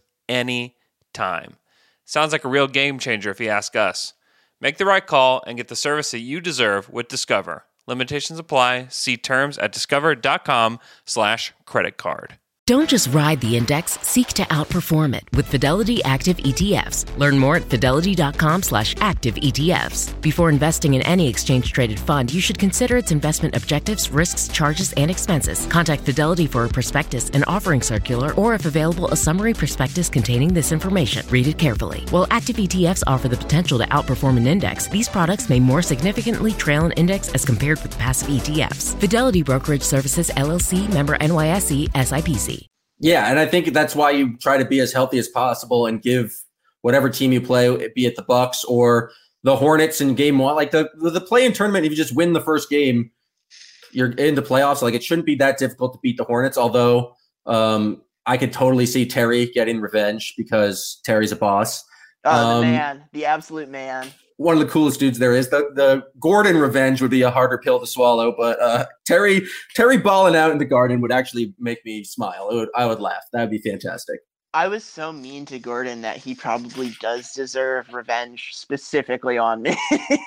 anytime. Sounds like a real game changer if you ask us. Make the right call and get the service that you deserve with Discover. Limitations apply. See terms at discover.com slash credit card. Don't just ride the index, seek to outperform it with Fidelity Active E T Fs. Learn more at fidelity.com slash active ETFs. Before investing in any exchange-traded fund, you should consider its investment objectives, risks, charges, and expenses. Contact Fidelity for a prospectus, an offering circular, or if available, a summary prospectus containing this information. Read it carefully. While active E T Fs offer the potential to outperform an index, these products may more significantly trail an index as compared with passive E T Fs. Fidelity Brokerage Services, L L C, member N Y S E, S I P C. Yeah, and I think that's why you try to be as healthy as possible and give whatever team you play, be it the Bucks or the Hornets in game one, like the the play-in tournament. If you just win the first game, you're in the playoffs. Like it shouldn't be that difficult to beat the Hornets. Although um, I could totally see Terry getting revenge because Terry's a boss. Oh, um, the man, the absolute man. One of the coolest dudes there is. The the Gordon revenge would be a harder pill to swallow, but uh, Terry Terry balling out in the Garden would actually make me smile. It would, I would laugh. That would be fantastic. I was so mean to Gordon that he probably does deserve revenge specifically on me.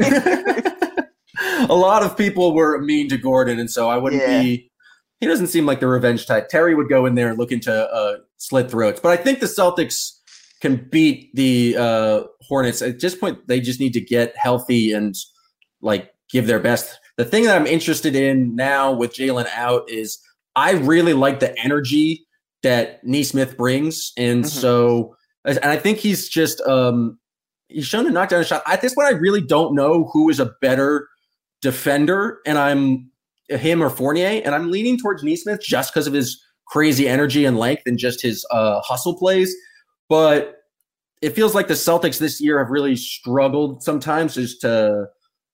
A lot of people were mean to Gordon, and so I wouldn't yeah. be – he doesn't seem like the revenge type. Terry would go in there and look into uh, slit throats. But I think the Celtics can beat the uh, Hornets. At this point, they just need to get healthy and, like, give their best. The thing that I'm interested in now with Jalen out is I really like the energy that Nesmith brings. And mm-hmm. so – and I think he's just um, – he's shown to knock down a shot. At this point, I really don't know who is a better defender, and I'm him or Fournier, and I'm leaning towards Nesmith just because of his crazy energy and length and just his uh, hustle plays. But it feels like the Celtics this year have really struggled sometimes just to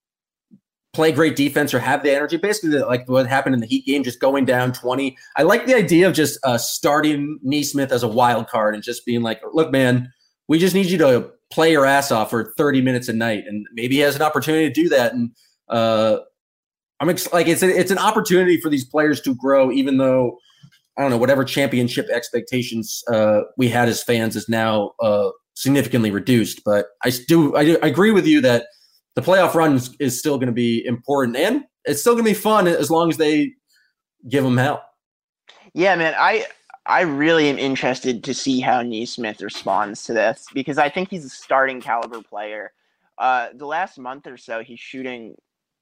play great defense or have the energy. Basically, like what happened in the Heat game, just going down twenty. I like the idea of just uh, starting Nesmith as a wild card and just being like, look, man, we just need you to play your ass off for thirty minutes a night. And maybe he has an opportunity to do that. And uh, I'm ex- like, it's a, it's an opportunity for these players to grow, even though, I don't know, whatever championship expectations uh, we had as fans is now uh, significantly reduced. But I do, I do I agree with you that the playoff run is, is still going to be important, and it's still going to be fun as long as they give them hell. Yeah, man, I I really am interested to see how Nesmith responds to this, because I think he's a starting caliber player. Uh, the last month or so, he's shooting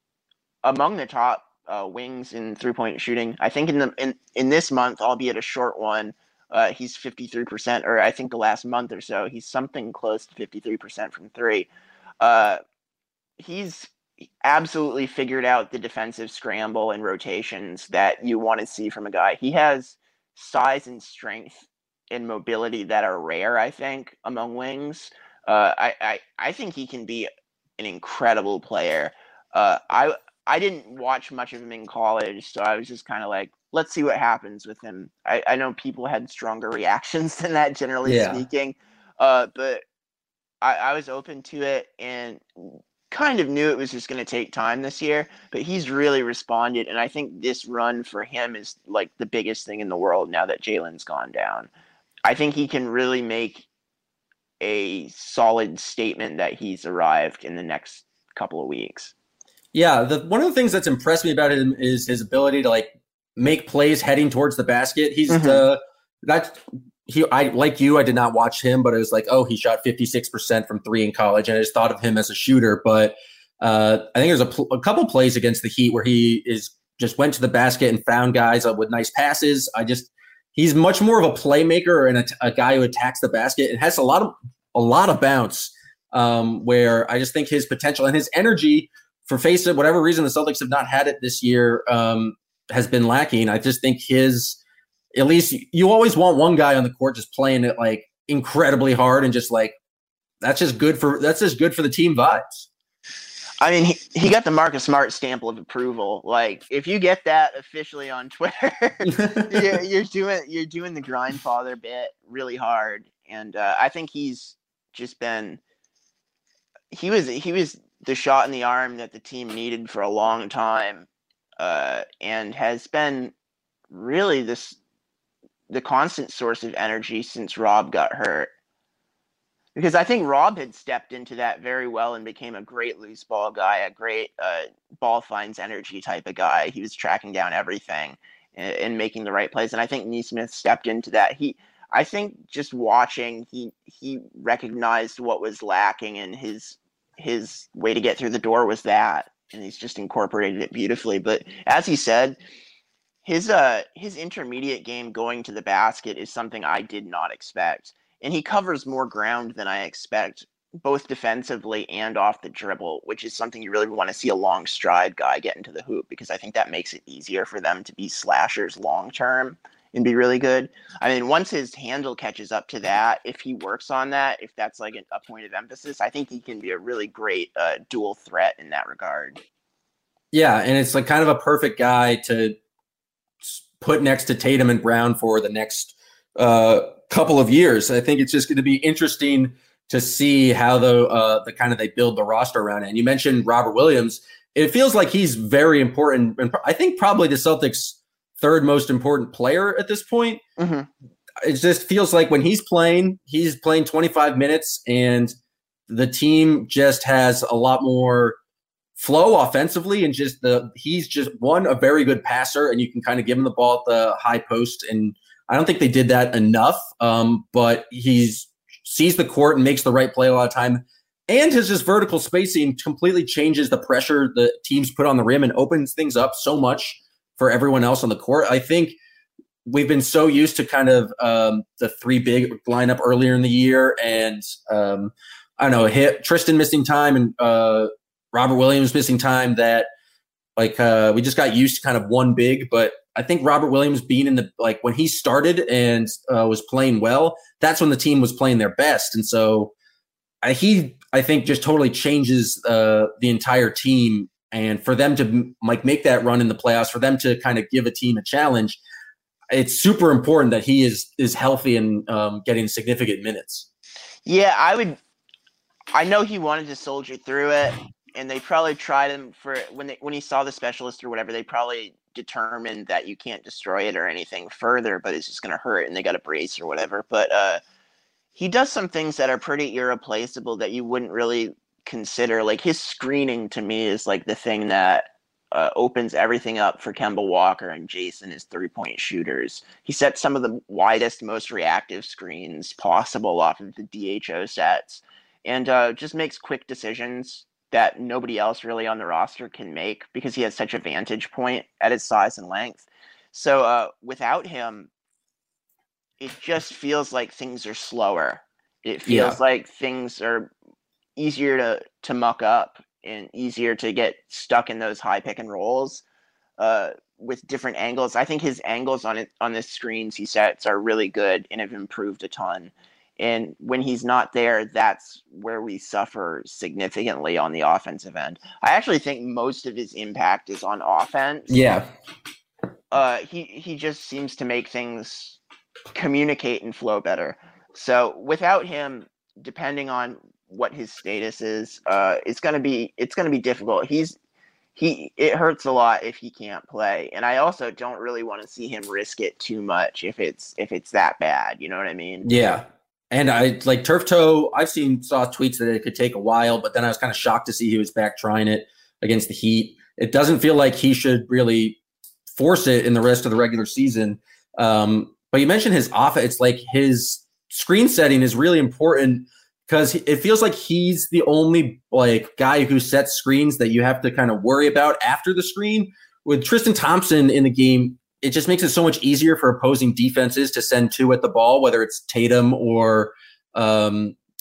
among the top uh, wings in three-point shooting. I think in the in, in this month, albeit a short one, uh, he's fifty-three percent, or I think the last month or so, he's something close to fifty-three percent from three. Uh, he's absolutely figured out the defensive scramble and rotations that you want to see from a guy. He has size and strength and mobility that are rare, I think, among wings. Uh, I, I, I think he can be an incredible player. Uh, I I didn't watch much of him in college, so I was just kind of like, let's see what happens with him. I, I know people had stronger reactions than that, generally yeah. speaking, uh, but I, I was open to it and kind of knew it was just going to take time this year, but he's really responded, and I think this run for him is like the biggest thing in the world now that Jalen's gone down. I think he can really make a solid statement that he's arrived in the next couple of weeks. Yeah, the one of the things that's impressed me about him is his ability to like make plays heading towards the basket. He's mm-hmm. the that's he. I like you. I did not watch him, but it was like, oh, he shot fifty-six percent from three in college, and I just thought of him as a shooter. But uh, I think there's a, pl- a couple plays against the Heat where he is just went to the basket and found guys uh, with nice passes. I just he's much more of a playmaker and a, a guy who attacks the basket. It has a lot of a lot of bounce. Um, where I just think his potential and his energy, for face it, whatever reason the Celtics have not had it this year, um, has been lacking. I just think his, at least you always want one guy on the court just playing it like incredibly hard and just like, that's just good for, that's just good for the team vibes. I mean, he, he got the Marcus Smart stamp of approval. Like, if you get that officially on Twitter, you're, you're doing you're doing the grindfather bit really hard. And uh, I think he's just been he was he was the shot in the arm that the team needed for a long time, uh, and has been really this the constant source of energy since Rob got hurt. Because I think Rob had stepped into that very well and became a great loose ball guy, a great uh, ball finds energy type of guy. He was tracking down everything and, and making the right plays. And I think Nesmith stepped into that. He, I think just watching, he he recognized what was lacking, and his his way to get through the door was that. And he's just incorporated it beautifully. But as he said, his uh his intermediate game going to the basket is something I did not expect. And he covers more ground than I expect, both defensively and off the dribble, which is something you really want to see a long stride guy get into the hoop, because I think that makes it easier for them to be slashers long term and be really good. I mean, once his handle catches up to that, if he works on that, if that's like a point of emphasis, I think he can be a really great uh, dual threat in that regard. Yeah, and it's like kind of a perfect guy to put next to Tatum and Brown for the next uh couple of years. I think it's just going to be interesting to see how the uh, the kind of they build the roster around it. And you mentioned Robert Williams. It feels like he's very important, and I think probably the Celtics' third most important player at this point. Mm-hmm. It just feels like when he's playing, he's playing twenty-five minutes, and the team just has a lot more flow offensively, and just the he's just one a very good passer, and you can kind of give him the ball at the high post, and I don't think they did that enough, um, but he's sees the court and makes the right play a lot of time. And his just vertical spacing completely changes the pressure the teams put on the rim and opens things up so much for everyone else on the court. I think we've been so used to kind of um, the three big lineup earlier in the year, and um, I don't know, hit, Tristan missing time and uh, Robert Williams missing time, that like uh, we just got used to kind of one big. But I think Robert Williams being in the, like when he started and uh, was playing well, that's when the team was playing their best. And so I, he, I think just totally changes uh, the entire team. And for them to like make that run in the playoffs, for them to kind of give a team a challenge, it's super important that he is, is healthy and um, getting significant minutes. Yeah, I would, I know he wanted to soldier through it, and they probably tried him for when they, when he saw the specialist or whatever, they probably determined that you can't destroy it or anything further, but it's just going to hurt, and they got a brace or whatever. But uh, he does some things that are pretty irreplaceable that you wouldn't really consider. Like his screening to me is like the thing that uh, opens everything up for Kemba Walker and Jason as three-point shooters. He sets some of the widest, most reactive screens possible off of the D H O sets, and uh, just makes quick decisions that nobody else really on the roster can make because he has such a vantage point at his size and length. So uh, without him, it just feels like things are slower. It feels Yeah. like things are easier to, to muck up and easier to get stuck in those high pick and rolls uh, with different angles. I think his angles on it, on the screens he sets are really good and have improved a ton. And when he's not there, that's where we suffer significantly on the offensive end. I actually think most of his impact is on offense. Yeah. Uh, he, he just seems to make things communicate and flow better. So without him, depending on what his status is, uh, it's gonna be it's gonna be difficult. He's he it hurts a lot if he can't play, and I also don't really want to see him risk it too much if it's if it's that bad. You know what I mean? Yeah. And I like turf toe. I've seen saw tweets that it could take a while, but then I was kind of shocked to see he was back trying it against the Heat. It doesn't feel like he should really force it in the rest of the regular season. Um, but you mentioned his off. It's like his screen setting is really important because it feels like he's the only like guy who sets screens that you have to kind of worry about after the screen. With Tristan Thompson in the game, it just makes it so much easier for opposing defenses to send two at the ball, whether it's Tatum or um,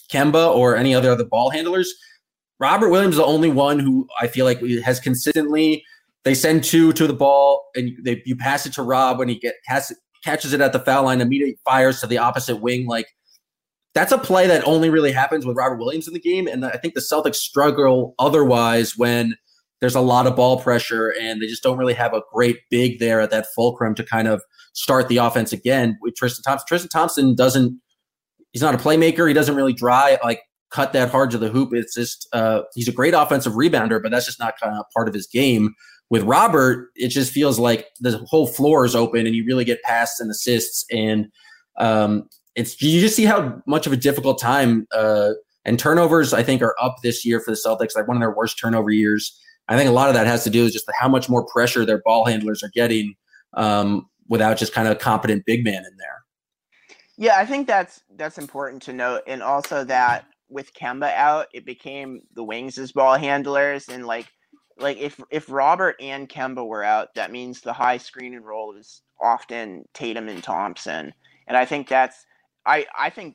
Kemba or any other other ball handlers, Robert Williams is the only one who I feel like has consistently, they send two to the ball and they, you pass it to Rob when he get catches, catches it at the foul line, immediately fires to the opposite wing. Like, that's a play that only really happens with Robert Williams in the game. And I think the Celtics struggle otherwise when there's a lot of ball pressure and they just don't really have a great big there at that fulcrum to kind of start the offense again with Tristan Thompson. Tristan Thompson doesn't, he's not a playmaker. He doesn't really drive, like cut that hard to the hoop. It's just, uh, he's a great offensive rebounder, but that's just not kind of part of his game. With Robert, it just feels like the whole floor is open and you really get passes and assists. And um, it's, you just see how much of a difficult time uh, and turnovers, I think, are up this year for the Celtics, like one of their worst turnover years. I think a lot of that has to do with just how much more pressure their ball handlers are getting um, without just kind of a competent big man in there. Yeah, I think that's that's important to note. And also that with Kemba out, it became the wings as ball handlers. And like, like if if Robert and Kemba were out, that means the high screen and roll is often Tatum and Thompson. And I think that's I I think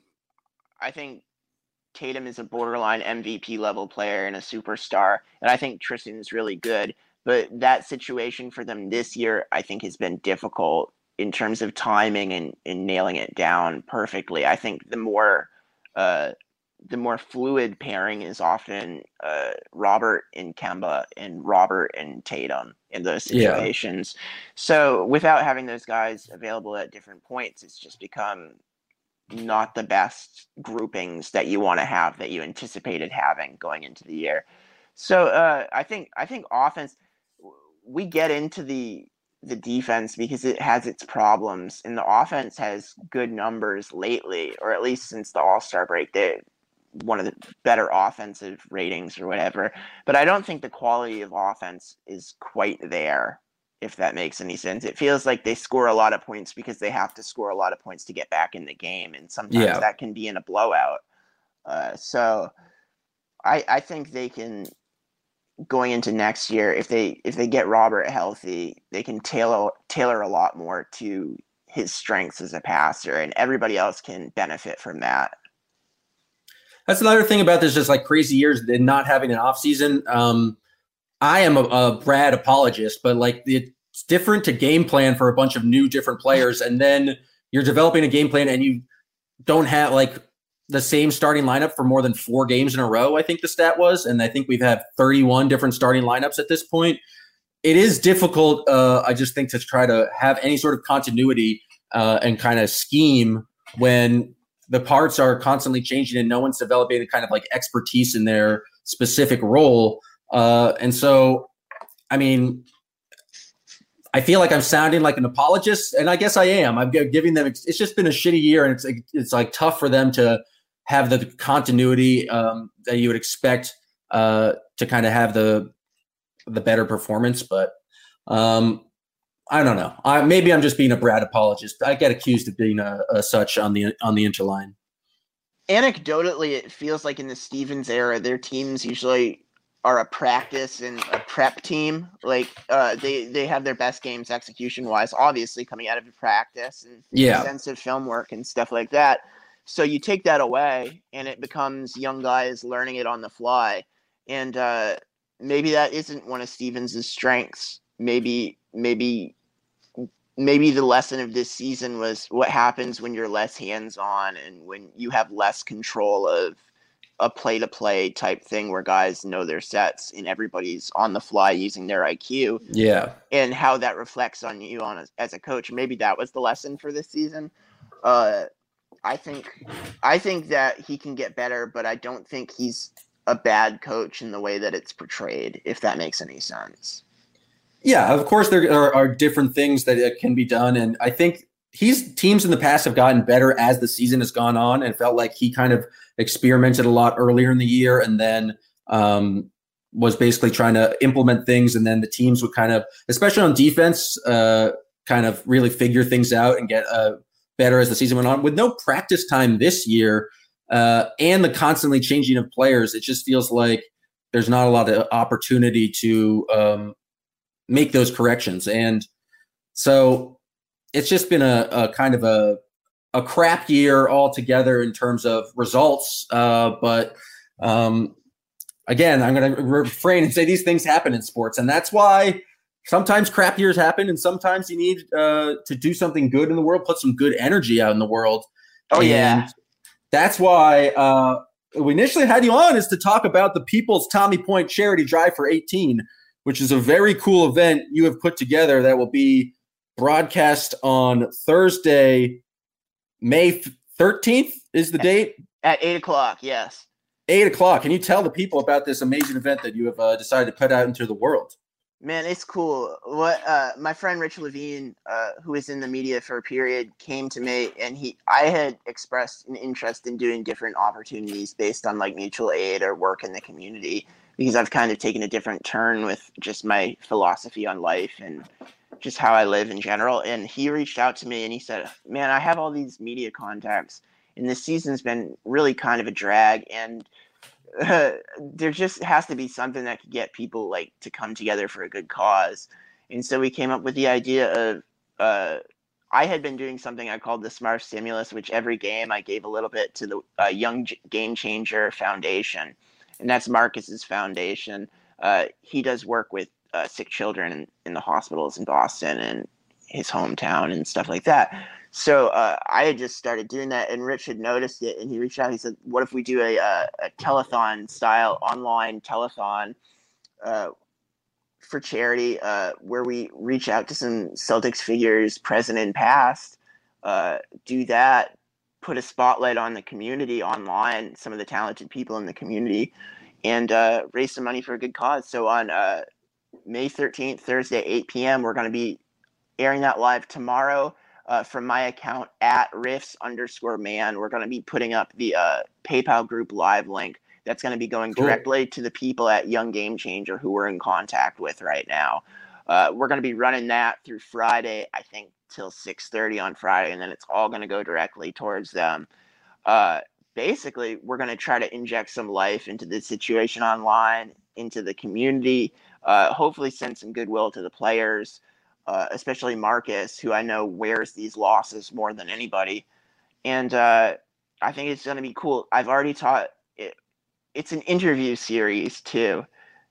I think Tatum is a borderline M V P level player and a superstar, and I think Tristan is really good. But that situation for them this year, I think, has been difficult in terms of timing and, and nailing it down perfectly. I think the more uh, the more fluid pairing is often uh, Robert and Kemba and Robert and Tatum in those situations. Yeah. So without having those guys available at different points, it's just become not the best groupings that you want to have, that you anticipated having going into the year. So uh, I think I think offense, we get into the the defense because it has its problems, and the offense has good numbers lately, or at least since the All-Star break. They one of the better offensive ratings or whatever. But I don't think the quality of offense is quite there, if that makes any sense. It feels like they score a lot of points because they have to score a lot of points to get back in the game. And sometimes yeah. that can be in a blowout. Uh, so I, I think they can, going into next year, if they, if they get Robert healthy, they can tailor, tailor a lot more to his strengths as a passer, and everybody else can benefit from that. That's another thing about this, just like crazy years and not having an off season. Um, I am a, a Brad apologist, but like it's different to game plan for a bunch of new different players. And then you're developing a game plan and you don't have like the same starting lineup for more than four games in a row, I think the stat was. And I think we've had thirty-one different starting lineups at this point. It is difficult, uh, I just think, to try to have any sort of continuity uh, and kind of scheme when the parts are constantly changing and no one's developing a kind of like expertise in their specific role. Uh, and so, I mean, I feel like I'm sounding like an apologist, and I guess I am. I'm giving them, it's just been a shitty year, and it's like, it's like tough for them to have the continuity um, that you would expect uh, to kind of have the, the better performance. But um, I don't know. I, maybe I'm just being a Brad apologist. I get accused of being a, a such on the on the interline. Anecdotally, it feels like in the Stevens era, their teams usually are a practice and a prep team. Like uh, they they have their best games execution wise, obviously coming out of a practice and yeah. extensive film work and stuff like that. So you take that away, and it becomes young guys learning it on the fly. And uh, maybe that isn't one of Stevens' strengths. Maybe. Maybe maybe the lesson of this season was what happens when you're less hands-on and when you have less control of a play-to-play type thing where guys know their sets and everybody's on the fly using their I Q. Yeah. And how that reflects on you on a, as a coach. Maybe that was the lesson for this season. Uh, I think I think that he can get better, but I don't think he's a bad coach in the way that it's portrayed, if that makes any sense. Yeah, of course there are, are different things that can be done. And I think he's teams in the past have gotten better as the season has gone on, and felt like he kind of experimented a lot earlier in the year and then um, was basically trying to implement things. And then the teams would kind of, especially on defense, uh, kind of really figure things out and get uh, better as the season went on. With no practice time this year uh, and the constantly changing of players, it just feels like there's not a lot of opportunity to um, make those corrections. And so it's just been a, a kind of a, a crap year altogether in terms of results. Uh, but um, again, I'm going to refrain and say these things happen in sports, and that's why sometimes crap years happen, and sometimes you need uh, to do something good in the world, put some good energy out in the world. Oh, and yeah. That's why uh, we initially had you on is to talk about the People's Tommy Point Charity Drive for eighteen, which is a very cool event you have put together that will be broadcast on Thursday, May thirteenth is the date? At eight o'clock, yes. eight o'clock. Can you tell the people about this amazing event that you have uh, decided to put out into the world? Man, it's cool. What uh, my friend Rich Levine, uh, who was in the media for a period, came to me, and he I had expressed an interest in doing different opportunities based on like mutual aid or work in the community, because I've kind of taken a different turn with just my philosophy on life and just how I live in general. And he reached out to me and he said, man, I have all these media contacts, and this season's been really kind of a drag, and Uh, there just has to be something that could get people like to come together for a good cause. And so we came up with the idea of uh, I had been doing something I called the Smart Stimulus, which every game I gave a little bit to the uh, Young G- Game Changer Foundation, and that's Marcus's foundation. Uh, he does work with uh, sick children in, in the hospitals in Boston and his hometown and stuff like that. So uh, I had just started doing that, and Rich had noticed it, and he reached out. He said, what if we do a, a, a telethon-style online telethon uh, for charity uh, where we reach out to some Celtics figures, present and past, uh, do that, put a spotlight on the community online, some of the talented people in the community, and uh, raise some money for a good cause. So on uh, May thirteenth, Thursday, eight p.m., we're going to be airing that live tomorrow. Uh, from my account at riffs underscore man. We're going to be putting up the uh, PayPal group live link that's going to be going directly to the people at Young Game Changer who we're in contact with right now. Uh, we're going to be running that through Friday, I think, till six thirty on Friday, and then it's all going to go directly towards them. Uh, basically, we're going to try to inject some life into the situation online, into the community, uh, hopefully send some goodwill to the players, Uh, especially Marcus, who I know wears these losses more than anybody. And uh, I think it's going to be cool. I've already taught it. It's an interview series, too,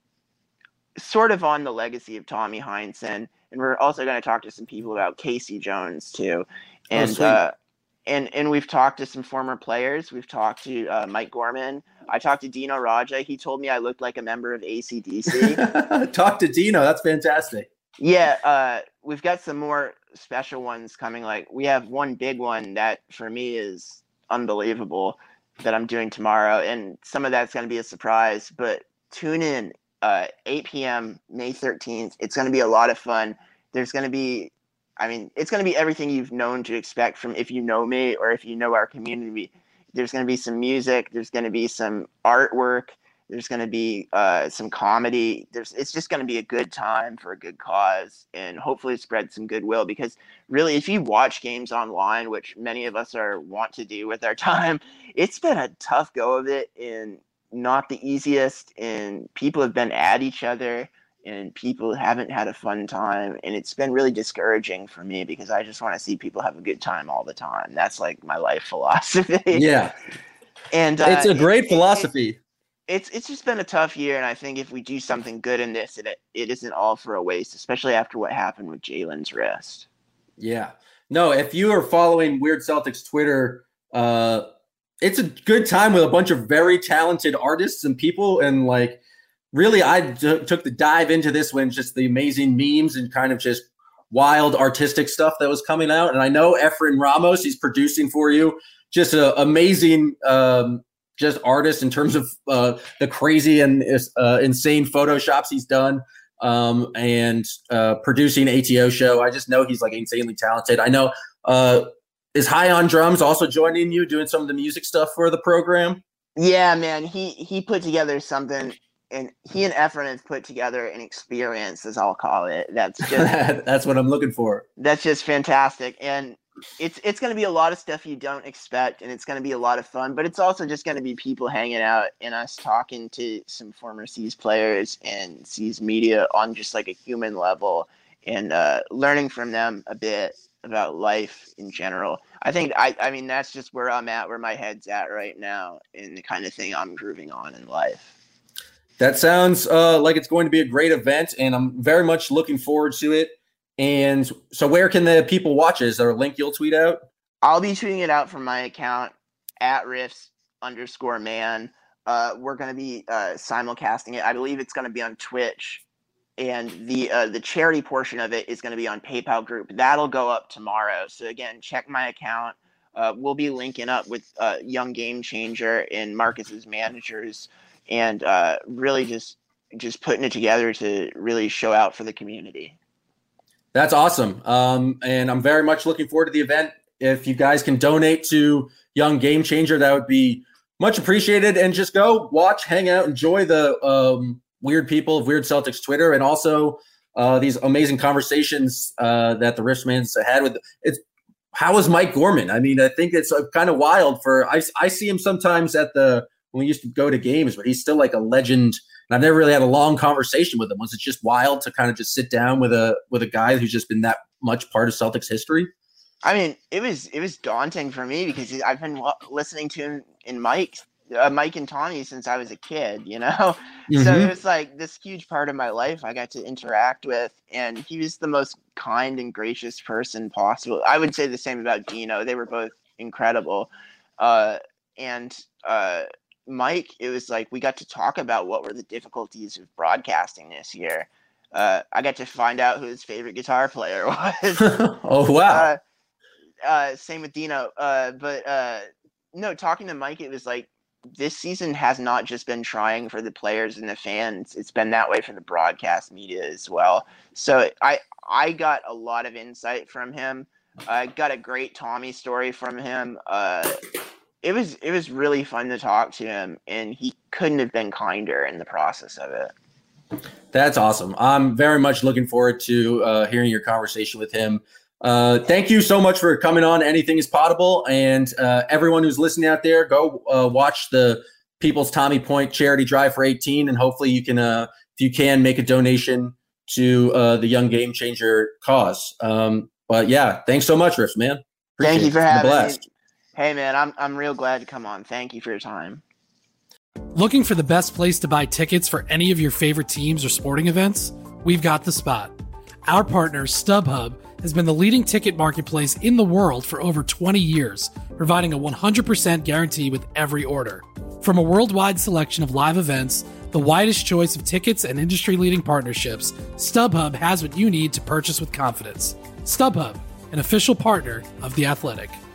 sort of on the legacy of Tommy Heinsohn. And we're also going to talk to some people about Casey Jones, too. And oh, uh, and and we've talked to some former players. We've talked to uh, Mike Gorman. I talked to Dino Raja. He told me I looked like a member of A C D C. Talk to Dino. That's fantastic. Yeah, uh, we've got some more special ones coming. Like we have one big one that for me is unbelievable that I'm doing tomorrow, and some of that's going to be a surprise. But tune in, uh, eight p.m. May thirteenth. It's going to be a lot of fun. There's going to be, I mean, it's going to be everything you've known to expect from if you know me or if you know our community. There's going to be some music. There's going to be some artwork. There's going to be uh, some comedy. There's, it's just going to be a good time for a good cause, and hopefully spread some goodwill. Because really, if you watch games online, which many of us are want to do with our time, it's been a tough go of it and not the easiest. And people have been at each other, and people haven't had a fun time. And it's been really discouraging for me because I just want to see people have a good time all the time. That's like my life philosophy. Yeah, and uh, it's a great it, philosophy. It, It's it's just been a tough year, and I think if we do something good in this, it it isn't all for a waste, especially after what happened with Jalen's wrist. Yeah. No, if you are following Weird Celtics Twitter, uh, it's a good time with a bunch of very talented artists and people. And, like, really, I d- took the dive into this when just the amazing memes and kind of just wild artistic stuff that was coming out. And I know Efren Ramos, he's producing for you. Just an amazing um just artist in terms of uh, the crazy and uh, insane photoshops he's done um, and uh, producing A T O show. I just know he's like insanely talented. I know uh, is High on Drums also joining you doing some of the music stuff for the program? Yeah, man, he, he put together something, and he and Efren have put together an experience, as I'll call it. That's just, that's what I'm looking for. That's just fantastic. And It's it's going to be a lot of stuff you don't expect, and it's going to be a lot of fun, but it's also just going to be people hanging out and us talking to some former C's players and C's media on just like a human level and uh, learning from them a bit about life in general. I think I I mean that's just where I'm at, where my head's at right now, and the kind of thing I'm grooving on in life. That sounds uh, like it's going to be a great event, and I'm very much looking forward to it. And so where can the people watch it? Is there a link you'll tweet out? I'll be tweeting it out from my account at riffs underscore man. Uh, we're going to be uh, simulcasting it. I believe it's going to be on Twitch, and the uh, the charity portion of it is going to be on PayPal group. That'll go up tomorrow. So again, check my account. Uh, we'll be linking up with uh, Young Game Changer and Marcus's managers, and uh, really just just putting it together to really show out for the community. That's awesome. Um, and I'm very much looking forward to the event. If you guys can donate to Young Game Changer, that would be much appreciated. And just go watch, hang out, enjoy the um, weird people of Weird Celtics Twitter, and also uh, these amazing conversations uh, that the Riffsmans had with it's. How is Mike Gorman? I mean, I think it's uh, kind of wild for I, I see him sometimes at the when we used to go to games, but he's still like a legend. And I've never really had a long conversation with him. Was it just wild to kind of just sit down with a with a guy who's just been that much part of Celtics history? I mean, it was it was daunting for me because I've been listening to him in Mike, uh, Mike and Tommy since I was a kid, you know? Mm-hmm. So it was like this huge part of my life I got to interact with, and he was the most kind and gracious person possible. I would say the same about Dino. They were both incredible. Uh, and uh, Mike, it was like we got to talk about what were the difficulties of broadcasting this year. Uh, I got to find out who his favorite guitar player was. Oh, wow. Uh, uh, same with Dino. Uh, but uh, no, talking to Mike, it was like this season has not just been trying for the players and the fans. It's been that way for the broadcast media as well. So I I got a lot of insight from him. I got a great Tommy story from him. Uh, it was it was really fun to talk to him, and he couldn't have been kinder in the process of it. That's awesome. I'm very much looking forward to uh, hearing your conversation with him. Uh, thank you so much for coming on Anything is Potable. And uh, everyone who's listening out there, go uh, watch the People's Tommy Point charity drive for eighteen. And hopefully you can, uh, if you can, make a donation to uh, the Young Game Changer cause. Um, but yeah, thanks so much, Riffs, man. Appreciate Thank you for it. having me. Hey, man, I'm I'm real glad to come on. Thank you for your time. Looking for the best place to buy tickets for any of your favorite teams or sporting events? We've got the spot. Our partner, StubHub, has been the leading ticket marketplace in the world for over twenty years, providing a one hundred percent guarantee with every order. From a worldwide selection of live events, the widest choice of tickets, and industry-leading partnerships, StubHub has what you need to purchase with confidence. StubHub, an official partner of The Athletic.